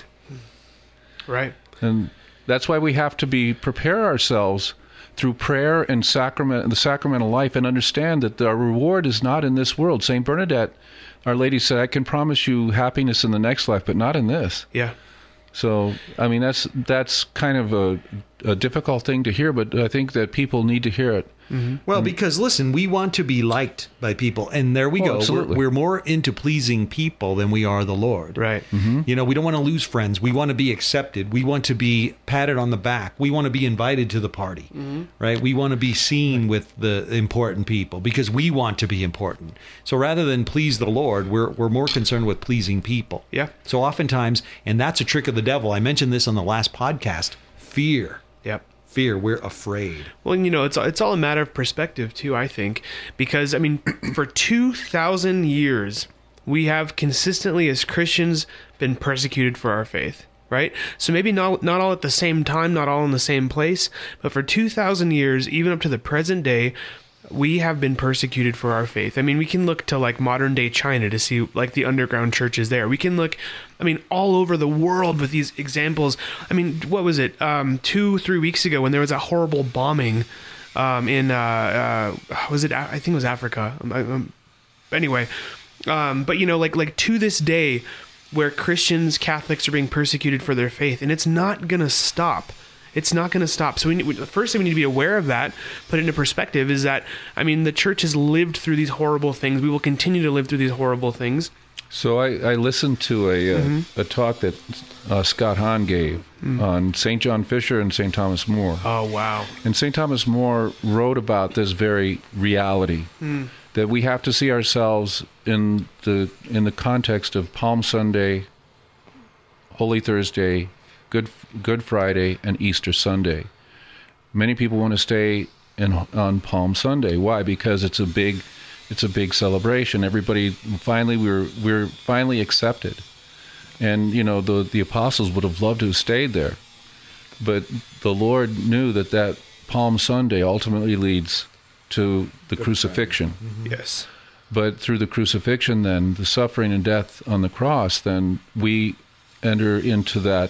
Right. And that's why we have to be prepare ourselves through prayer and sacrament, the sacramental life, and understand that our reward is not in this world. Saint Bernadette, Our Lady said, "I can promise you happiness in the next life, but not in this." Yeah. So, I mean, that's that's kind of a, a difficult thing to hear, but I think that people need to hear it. Mm-hmm. Well, because listen, we want to be liked by people, and there we Oh, go. We're, absolutely. we're more into pleasing people than we are the Lord. Right. You know, we don't want to lose friends. We want to be accepted. We want to be patted on the back. We want to be invited to the party, right? We want to be seen with the important people because we want to be important. So rather than please the Lord, we're we're more concerned with pleasing people. Yeah. So oftentimes, and that's a trick of the devil. I mentioned this on the last podcast. Fear. Yep. Fear. We're afraid. Well, you know, it's it's all a matter of perspective too, I think, because I mean, for two thousand years, we have consistently as Christians been persecuted for our faith, right? So maybe not not all at the same time, not all in the same place, but for two thousand years, even up to the present day, we have been persecuted for our faith. I mean, we can look to like modern day China to see like the underground churches there. We can look, I mean, all over the world with these examples. I mean, what was it? Um, two, three weeks ago when there was a horrible bombing um, in, uh, uh, was it, I think it was Africa. Um, um, anyway, um, but you know, like, like to this day where Christians, Catholics are being persecuted for their faith, and it's not going to stop. It's not going to stop. So we need, the first thing we need to be aware of that, put it into perspective, is that, I mean, the church has lived through these horrible things. We will continue to live through these horrible things. So I, I listened to a uh, Mm-hmm. a talk that uh, Scott Hahn gave Mm. on Saint John Fisher and Saint Thomas More. Oh, wow. And Saint Thomas More wrote about this very reality, Mm. that we have to see ourselves in the in the context of Palm Sunday, Holy Thursday, Good Good Friday, and Easter Sunday. Many people want to stay in on Palm Sunday. Why? Because it's a big it's a big celebration. Everybody finally we're we're finally accepted. And you know, the the apostles would have loved to have stayed there. But the Lord knew that that Palm Sunday ultimately leads to the crucifixion. Yes. But through the crucifixion, then, the suffering and death on the cross, then we enter into that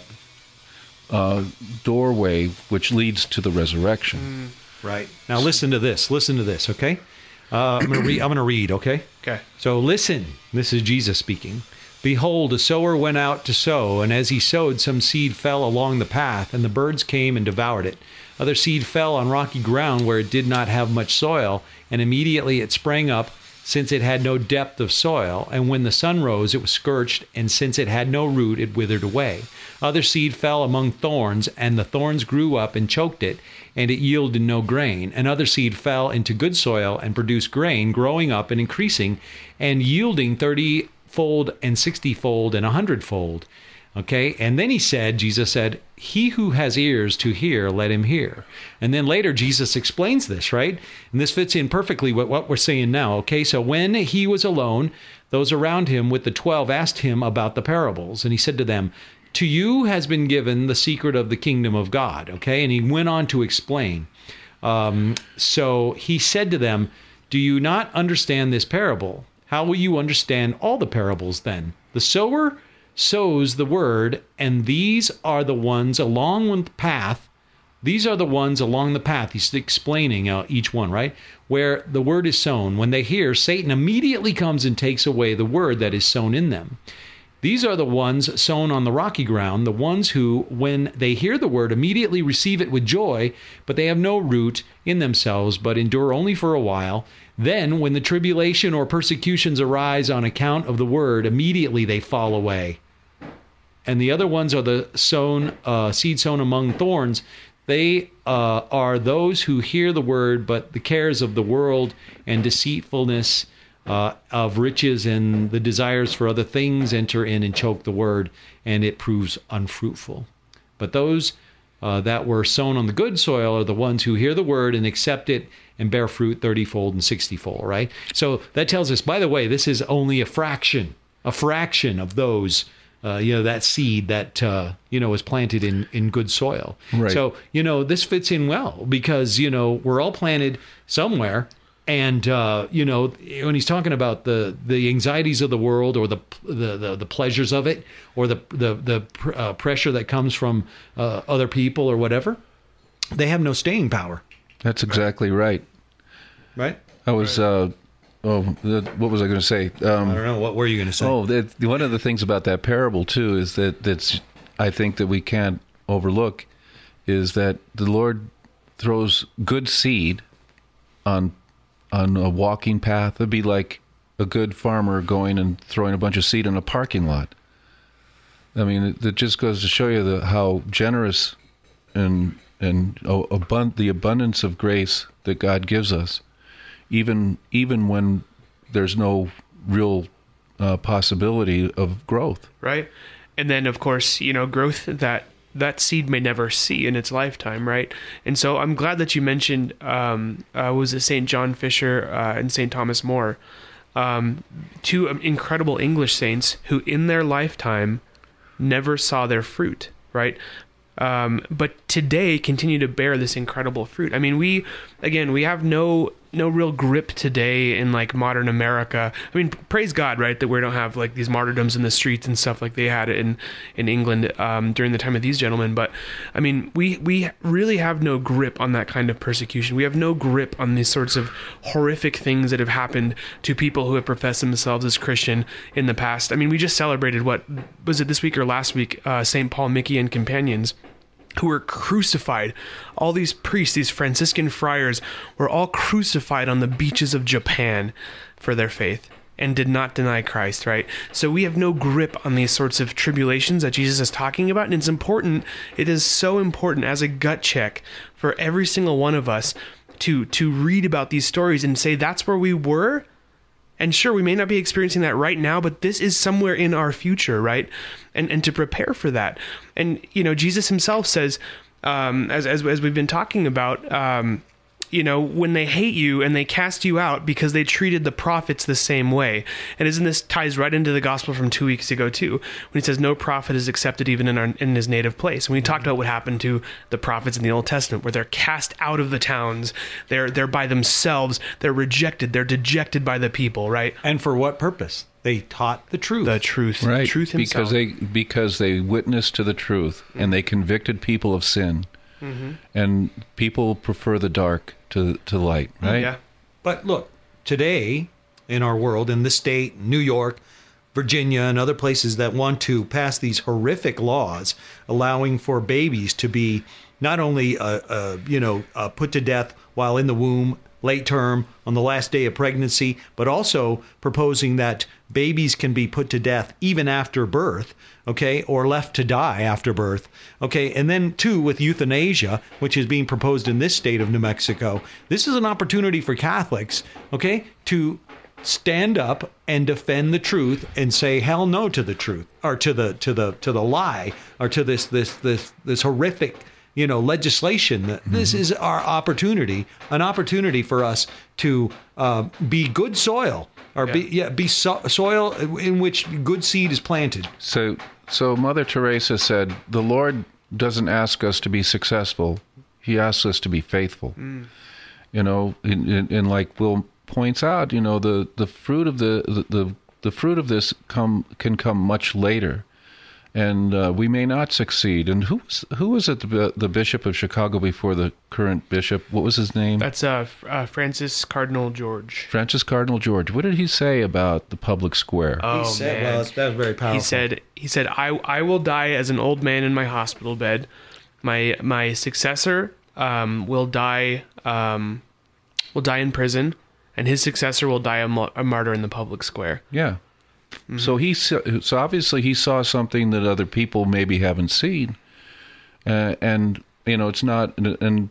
uh, doorway which leads to the resurrection. Right. Now listen to this. Listen to this, okay? Uh, I'm going to read. I'm going to read, okay? Okay. So listen. This is Jesus speaking. Behold, a sower went out to sow, and as he sowed, some seed fell along the path, and the birds came and devoured it. Other seed fell on rocky ground where it did not have much soil, and immediately it sprang up, since it had no depth of soil. And when the sun rose, it was scorched, and since it had no root, it withered away. Other seed fell among thorns, and the thorns grew up and choked it, and it yielded no grain. And other seed fell into good soil and produced grain, growing up and increasing, and yielding thirty-fold and sixty-fold and a hundredfold. Okay, and then he said, Jesus said, he who has ears to hear, let him hear. And then later Jesus explains this, right? And this fits in perfectly with what we're saying now. Okay, so when he was alone, those around him with the twelve asked him about the parables. And he said to them, to you has been given the secret of the kingdom of God. Okay, and he went on to explain. Um, so he said to them, do you not understand this parable? how will you understand all the parables then? The sower sows the word, and these are the ones along the path. These are the ones along the path. He's explaining uh, each one, right? Where the word is sown. When they hear, Satan immediately comes and takes away the word that is sown in them. These are the ones sown on the rocky ground, the ones who, when they hear the word, immediately receive it with joy, but they have no root in themselves, but endure only for a while. Then, when the tribulation or persecutions arise on account of the word, immediately they fall away. And the other ones are the sown uh, seed sown among thorns. They uh, are those who hear the word, but the cares of the world and deceitfulness Uh, of riches and the desires for other things enter in and choke the word, and it proves unfruitful. But those uh, that were sown on the good soil are the ones who hear the word and accept it and bear fruit thirty-fold and sixty-fold, right? So that tells us, by the way, this is only a fraction, a fraction of those, uh, you know, that seed that, uh, you know, is planted in, in good soil. Right. So, you know, this fits in well because, you know, we're all planted somewhere. And, uh, you know, when he's talking about the, the anxieties of the world or the the, the, the pleasures of it or the the, the uh, pressure that comes from uh, other people or whatever, they have no staying power. That's exactly right. Right? I was, uh, oh, the, what was I going to say? Um, I don't know. What were you going to say? Oh, that, one of the things about that parable, too, is that that's, I think that we can't overlook is that the Lord throws good seed on on a walking path. It'd be like a good farmer going and throwing a bunch of seed in a parking lot. I mean, it, it just goes to show you the, how generous and and oh, abund- the abundance of grace that God gives us, even even when there's no real uh, possibility of growth. Right. And then, of course, you know, growth that that seed may never see in its lifetime, right? And so I'm glad that you mentioned, um, uh, was it Saint John Fisher uh, and Saint Thomas More, um, two incredible English saints who in their lifetime never saw their fruit, right? Um, but today continue to bear this incredible fruit. I mean, we, again, we have no no real grip today in like modern America. I mean, praise God, right, that we don't have like these martyrdoms in the streets and stuff like they had in in England um, during the time of these gentlemen. But I mean, we we really have no grip on that kind of persecution. We have no grip on these sorts of horrific things that have happened to people who have professed themselves as Christian in the past. I mean, we just celebrated, what was it, this week or last week, uh, Saint Paul Mickey and companions, who were crucified. All these priests, these Franciscan friars, were all crucified on the beaches of Japan for their faith and did not deny Christ, right? So we have no grip on these sorts of tribulations that Jesus is talking about, and it's important, it is so important as a gut check for every single one of us to to read about these stories and say, that's where we were. And sure, we may not be experiencing that right now, but this is somewhere in our future, right? And and to prepare for that. And, you know, Jesus himself says, um, as, as as we've been talking about, um, you know, when they hate you and they cast you out because they treated the prophets the same way. And isn't this ties right into the gospel from two weeks ago, too, when he says no prophet is accepted even in, our, in his native place. And we talked about what happened to the prophets in the Old Testament, where they're cast out of the towns. They're, they're by themselves. They're rejected. They're dejected by the people, right? And for what purpose? They taught the truth. The truth. Right. The truth himself. Because they, because they witnessed to the truth, and they convicted people of sin. Mm-hmm. And people prefer the dark to to light, right? Yeah. But look, today in our world, in this state, New York, Virginia, and other places that want to pass these horrific laws allowing for babies to be not only, uh, uh, you know, uh, put to death while in the womb, late term, on the last day of pregnancy, but also proposing that babies can be put to death even after birth, okay, or left to die after birth, okay, and then two, with euthanasia, which is being proposed in this state of New Mexico. This is an opportunity for Catholics, okay, to stand up and defend the truth and say hell no to the truth, or to the to the to the lie, or to this this this this horrific, you know, legislation. That this mm-hmm. is our opportunity, an opportunity for us to uh, be good soil, or yeah. be yeah be so- soil in which good seed is planted. So, so Mother Teresa said, the Lord doesn't ask us to be successful; He asks us to be faithful. Mm. You know, in, in, in like we'll points out, you know, the, the fruit of the, the, the, the fruit of this come can come much later. And uh, we may not succeed. And who was, who was it, the, the Bishop of Chicago before the current bishop? What was his name? That's uh, uh, Francis Cardinal George. Francis Cardinal George. What did he say about the public square? Oh, He said, man. well, that's, that was very powerful. He said, "He said I I will die as an old man in my hospital bed. My my successor um, will die um, will die in prison, and his successor will die a, mo- a martyr in the public square." Yeah. So he saw- so obviously he saw something that other people maybe haven't seen, uh, and you know it's not. And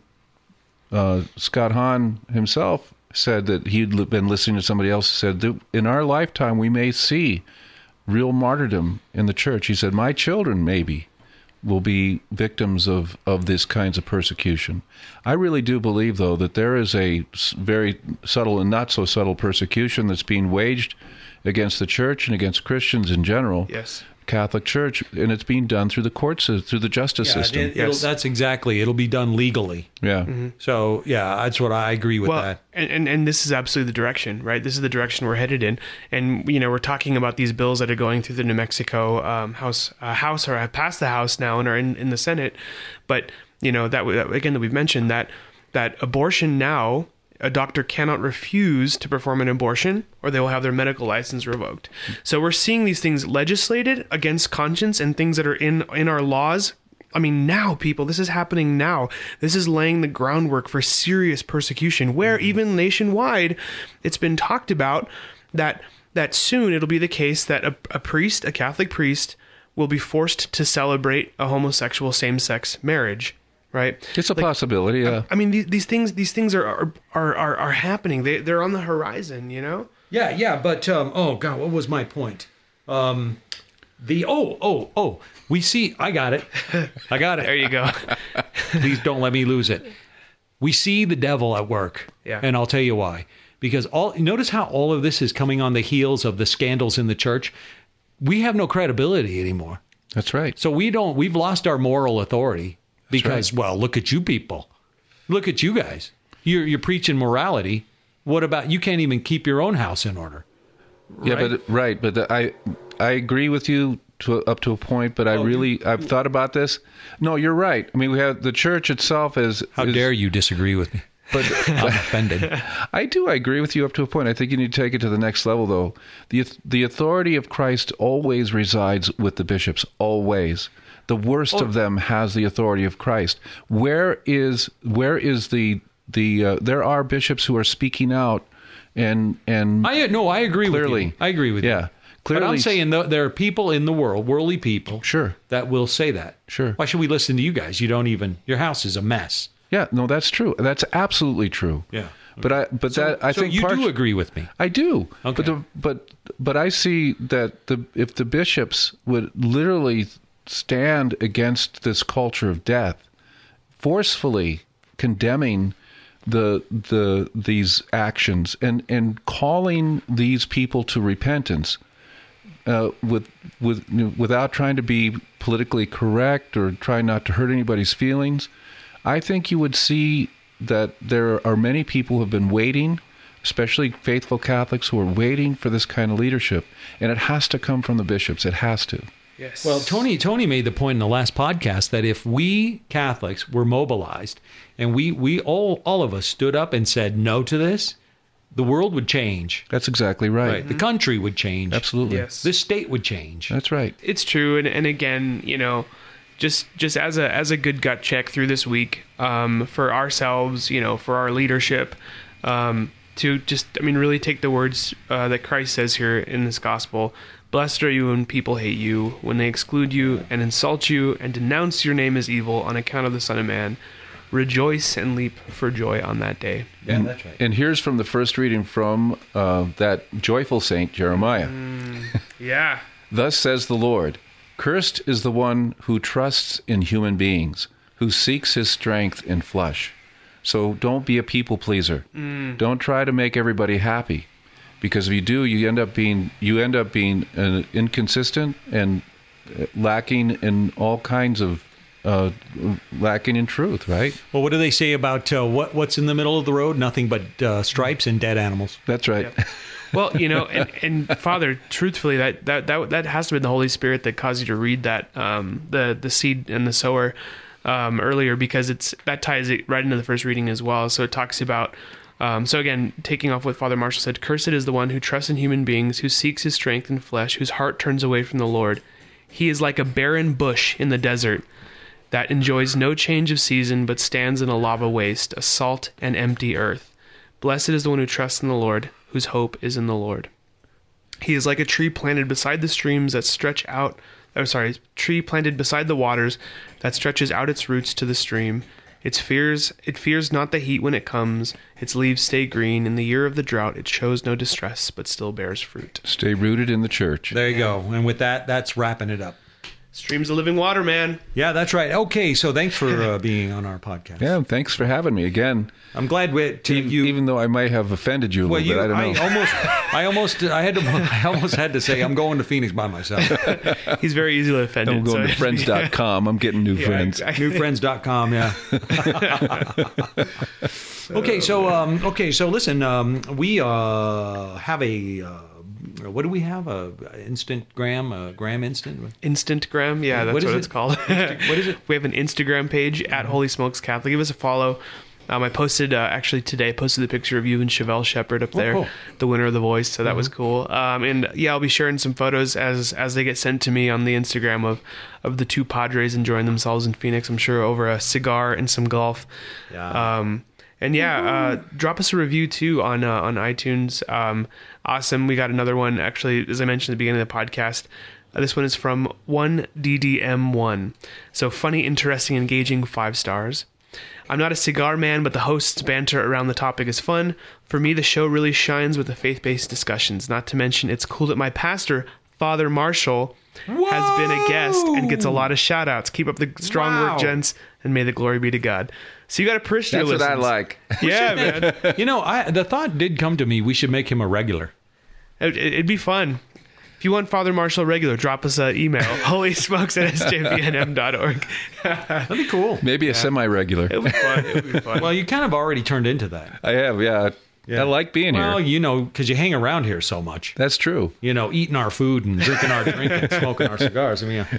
uh, Scott Hahn himself said that he'd li- been listening to somebody else who said that in our lifetime we may see real martyrdom in the church. He said, "My children maybe will be victims of, of this kinds of persecution." I really do believe, though, that there is a s- very subtle and not so subtle persecution that's being waged against the church and against Christians in general. Yes. Catholic Church, and it's being done through the courts, uh, through the justice Yeah, system. it, it'll, Yes. that's exactly. It'll be done legally. yeah. So, yeah, that's what I agree with Well, that. and, and and this is absolutely the direction, right? This is the direction we're headed in. And you know, we're talking about these bills that are going through the New Mexico um, House, uh, House, or have passed the House now and are in, in the Senate. But you know that, that again that we've mentioned that that abortion now, a doctor cannot refuse to perform an abortion, or they will have their medical license revoked. So we're seeing these things legislated against conscience and things that are in in our laws. I mean, now, people, this is happening now. This is laying the groundwork for serious persecution, where even nationwide, it's been talked about that that soon it'll be the case that a, a priest, a Catholic priest, will be forced to celebrate a homosexual same-sex marriage, right? It's a possibility, yeah. I mean, these, these things these things are are are, are, are happening. They they're on the horizon, you know. Yeah, yeah, but um, oh god, what was my point? Um, the oh oh oh, we see. I got it. I got it. There you go. Please don't let me lose it. We see the devil at work, Yeah. and I'll tell you why. Because all notice how all of this is coming on the heels of the scandals in the church. We have no credibility anymore, That's right. so we don't. We've lost our moral authority because, well, look at you people, look at you guys. You're you're preaching morality. What about you? Can't even keep your own house in order. Yeah, right? but right, but the, I I agree with you to up to a point, but I really I've thought about this. No, you're right. I mean, we have the church itself as How is, dare you disagree with me? But I'm offended. I do. I agree with you up to a point. I think you need to take it to the next level, though. the The authority of Christ always resides with the bishops. Always, the worst of them has the authority of Christ. Where is where is the the? Uh, there are bishops who are speaking out, and and I no, I agree Clearly. with you. I agree with you. Yeah. Clearly, But I'm saying th- there are people in the world, worldly people, Sure. that will say that. Sure. Why should we listen to you guys? You don't even. Your house is a mess. yeah, no, that's true. That's absolutely true. Yeah. But I but that I so think you part- do agree with me. I do. Okay. But the, but but I see that the if the bishops would literally stand against this culture of death, forcefully condemning the the these actions and and calling these people to repentance, uh, with with without trying to be politically correct or trying not to hurt anybody's feelings, I think you would see that there are many people who have been waiting, especially faithful Catholics who are waiting for this kind of leadership, and it has to come from the bishops. It has to. Yes. Well, Tony Tony made the point in the last podcast that if we Catholics were mobilized and we we all all of us stood up and said no to this, the world would change. That's exactly right. Right. The country would change. Absolutely. Yes. This state would change. That's right. It's true, and and again, you know, just just as a as a good gut check through this week, um, for ourselves, you know, for our leadership, um, to just, I mean, really take the words uh, that Christ says here in this gospel. Blessed are you when people hate you, when they exclude you and insult you and denounce your name as evil on account of the Son of Man. Rejoice and leap for joy on that day. Yeah, that's right. And here's from the first reading from uh, that joyful saint, Jeremiah. Yeah. Thus says the Lord, cursed is the one who trusts in human beings, who seeks his strength in flesh. So don't be a people pleaser. Mm. Don't try to make everybody happy, because if you do, you end up being you end up being uh, inconsistent and lacking in all kinds of uh, lacking in truth, right? Well, what do they say about uh, what what's in the middle of the road? Nothing but uh, stripes and dead animals. That's right. Yep. Well, you know, and, and Father, truthfully, that, that that that has to be the Holy Spirit that caused you to read that um, the the seed and the sower um, earlier, because it's that ties it right into the first reading as well. So it talks about. Um, so again, taking off what Father Marshall said, cursed is the one who trusts in human beings, who seeks his strength in flesh, whose heart turns away from the Lord. He is like a barren bush in the desert that enjoys no change of season, but stands in a lava waste, a salt and empty earth. Blessed is the one who trusts in the Lord, whose hope is in the Lord. He is like a tree planted beside the streams that stretch out, oh sorry, tree planted beside the waters that stretches out its roots to the stream. It fears, it fears not the heat when it comes. Its leaves stay green. In the year of the drought, it shows no distress, but still bears fruit. Stay rooted in the church. There you go. And with that, that's wrapping it up. Streams of living water, man. Yeah, that's right. Okay, so thanks for uh, being on our podcast. Yeah, thanks for having me again. I'm glad we to Even, you. even though I might have offended you a well, little you, bit, I don't know. I almost, I almost, I had to, I almost had to say I'm going to Phoenix by myself. He's very easily offended. I'm going so- to friends dot com. I'm getting new Yeah, friends. exactly. new friends dot com, yeah. Okay, so um, okay, so listen, um, we uh, have a uh, what do we have? A Instagram, a Gram Instant. Instantgram, yeah, that's What what, is it's it? called. What is it? We have an Instagram page at Holy Smokes Catholic. Give us a follow. Um, I posted uh, actually today. Posted the picture of you and Chevelle Shepherd up there, cool. the winner of The Voice. So that was cool. Um, and yeah, I'll be sharing some photos as as they get sent to me on the Instagram of of the two Padres enjoying themselves in Phoenix. I'm sure over a cigar and some golf. Yeah. Um, and yeah, uh, drop us a review too on uh, on iTunes. Um, awesome. We got another one actually, as I mentioned at the beginning of the podcast. Uh, this one is from one D D M one. So funny, interesting, engaging, five stars. I'm not a cigar man, but the host's banter around the topic is fun. For me, the show really shines with the faith-based discussions. Not to mention, it's cool that my pastor, Father Marshall, has been a guest and gets a lot of shout-outs. Keep up the strong Wow. work, gents, and may the glory be to God. So you got a parishioner That's what I listens. like. Yeah, man. You know, I the thought did come to me. We should make him a regular. It, it'd be fun. If you want Father Marshall regular, drop us an email. Holy Smokes at S J V N M dot org. That'd be cool. Maybe a semi-regular. It would be fun. It would be fun. Well, you kind of already turned into that. I have, yeah. I like being Well, here. you know, because you hang around here so much. That's true. You know, eating our food and drinking our drink and smoking our cigars. I mean,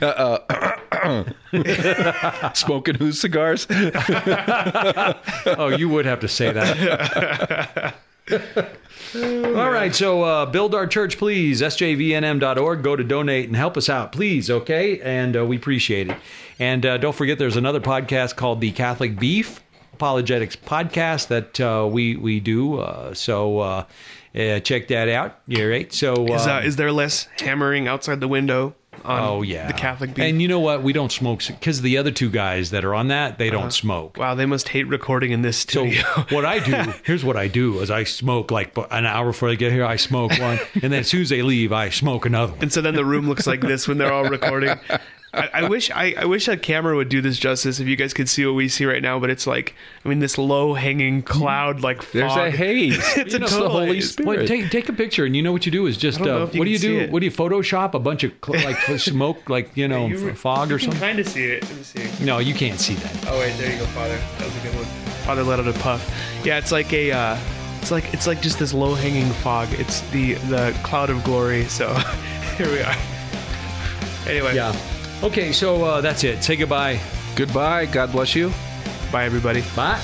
yeah. Smoking whose cigars? Oh, you would have to say that. All right, so uh, build our church, please. S J V N M dot org. Go to donate and help us out, please, okay? And uh, we appreciate it. And uh, don't forget, there's another podcast called the Catholic Beef Apologetics Podcast that uh, we, we do. Uh, so uh, uh, check that out. Yeah, right? So, Is, uh, uh, is there less hammering outside the window on oh, yeah. the Catholic beef? And you know what? We don't smoke because the other two guys that are on that, they don't smoke. Wow, they must hate recording in this So studio. what I do, here's what I do, is I smoke like an hour before they get here, I smoke one, and then as soon as they leave, I smoke another one. And so then the room looks like this when they're all recording. I, I wish I, I wish a camera would do this justice if you guys could see what we see right now, but it's like, I mean, this low-hanging cloud like fog. There's a haze. It's a It's total the Holy haze. Spirit. Well, take take a picture, and you know what you do is just I don't know uh, if you what do can you see do? it. What do you Photoshop a bunch of cl- like smoke, like you know, You- f- fog or you can something? kind of see it. Let me see. No, you can't see that. Oh wait, there you go, Father. That was a good one. Father let out a puff. Yeah, it's like a, uh, it's like it's like just this low-hanging fog. It's the the cloud of glory. So here we are. Anyway, Yeah. Okay, so uh, that's it. Say goodbye. Goodbye. God bless you. bye everybody. Bye.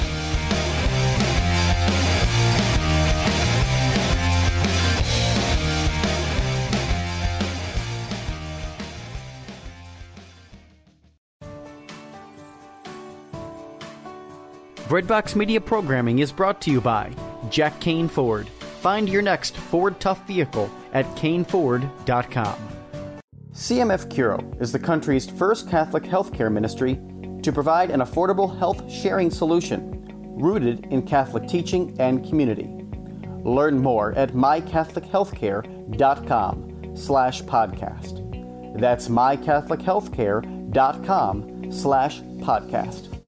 Breadbox Media programming is brought to you by Jack Kane Ford. Find your next Ford Tough vehicle at Kane Ford dot com. C M F Curo is the country's first Catholic healthcare ministry to provide an affordable health sharing solution rooted in Catholic teaching and community. Learn more at my catholic healthcare dot com slash podcast. That's my catholic healthcare dot com slash podcast.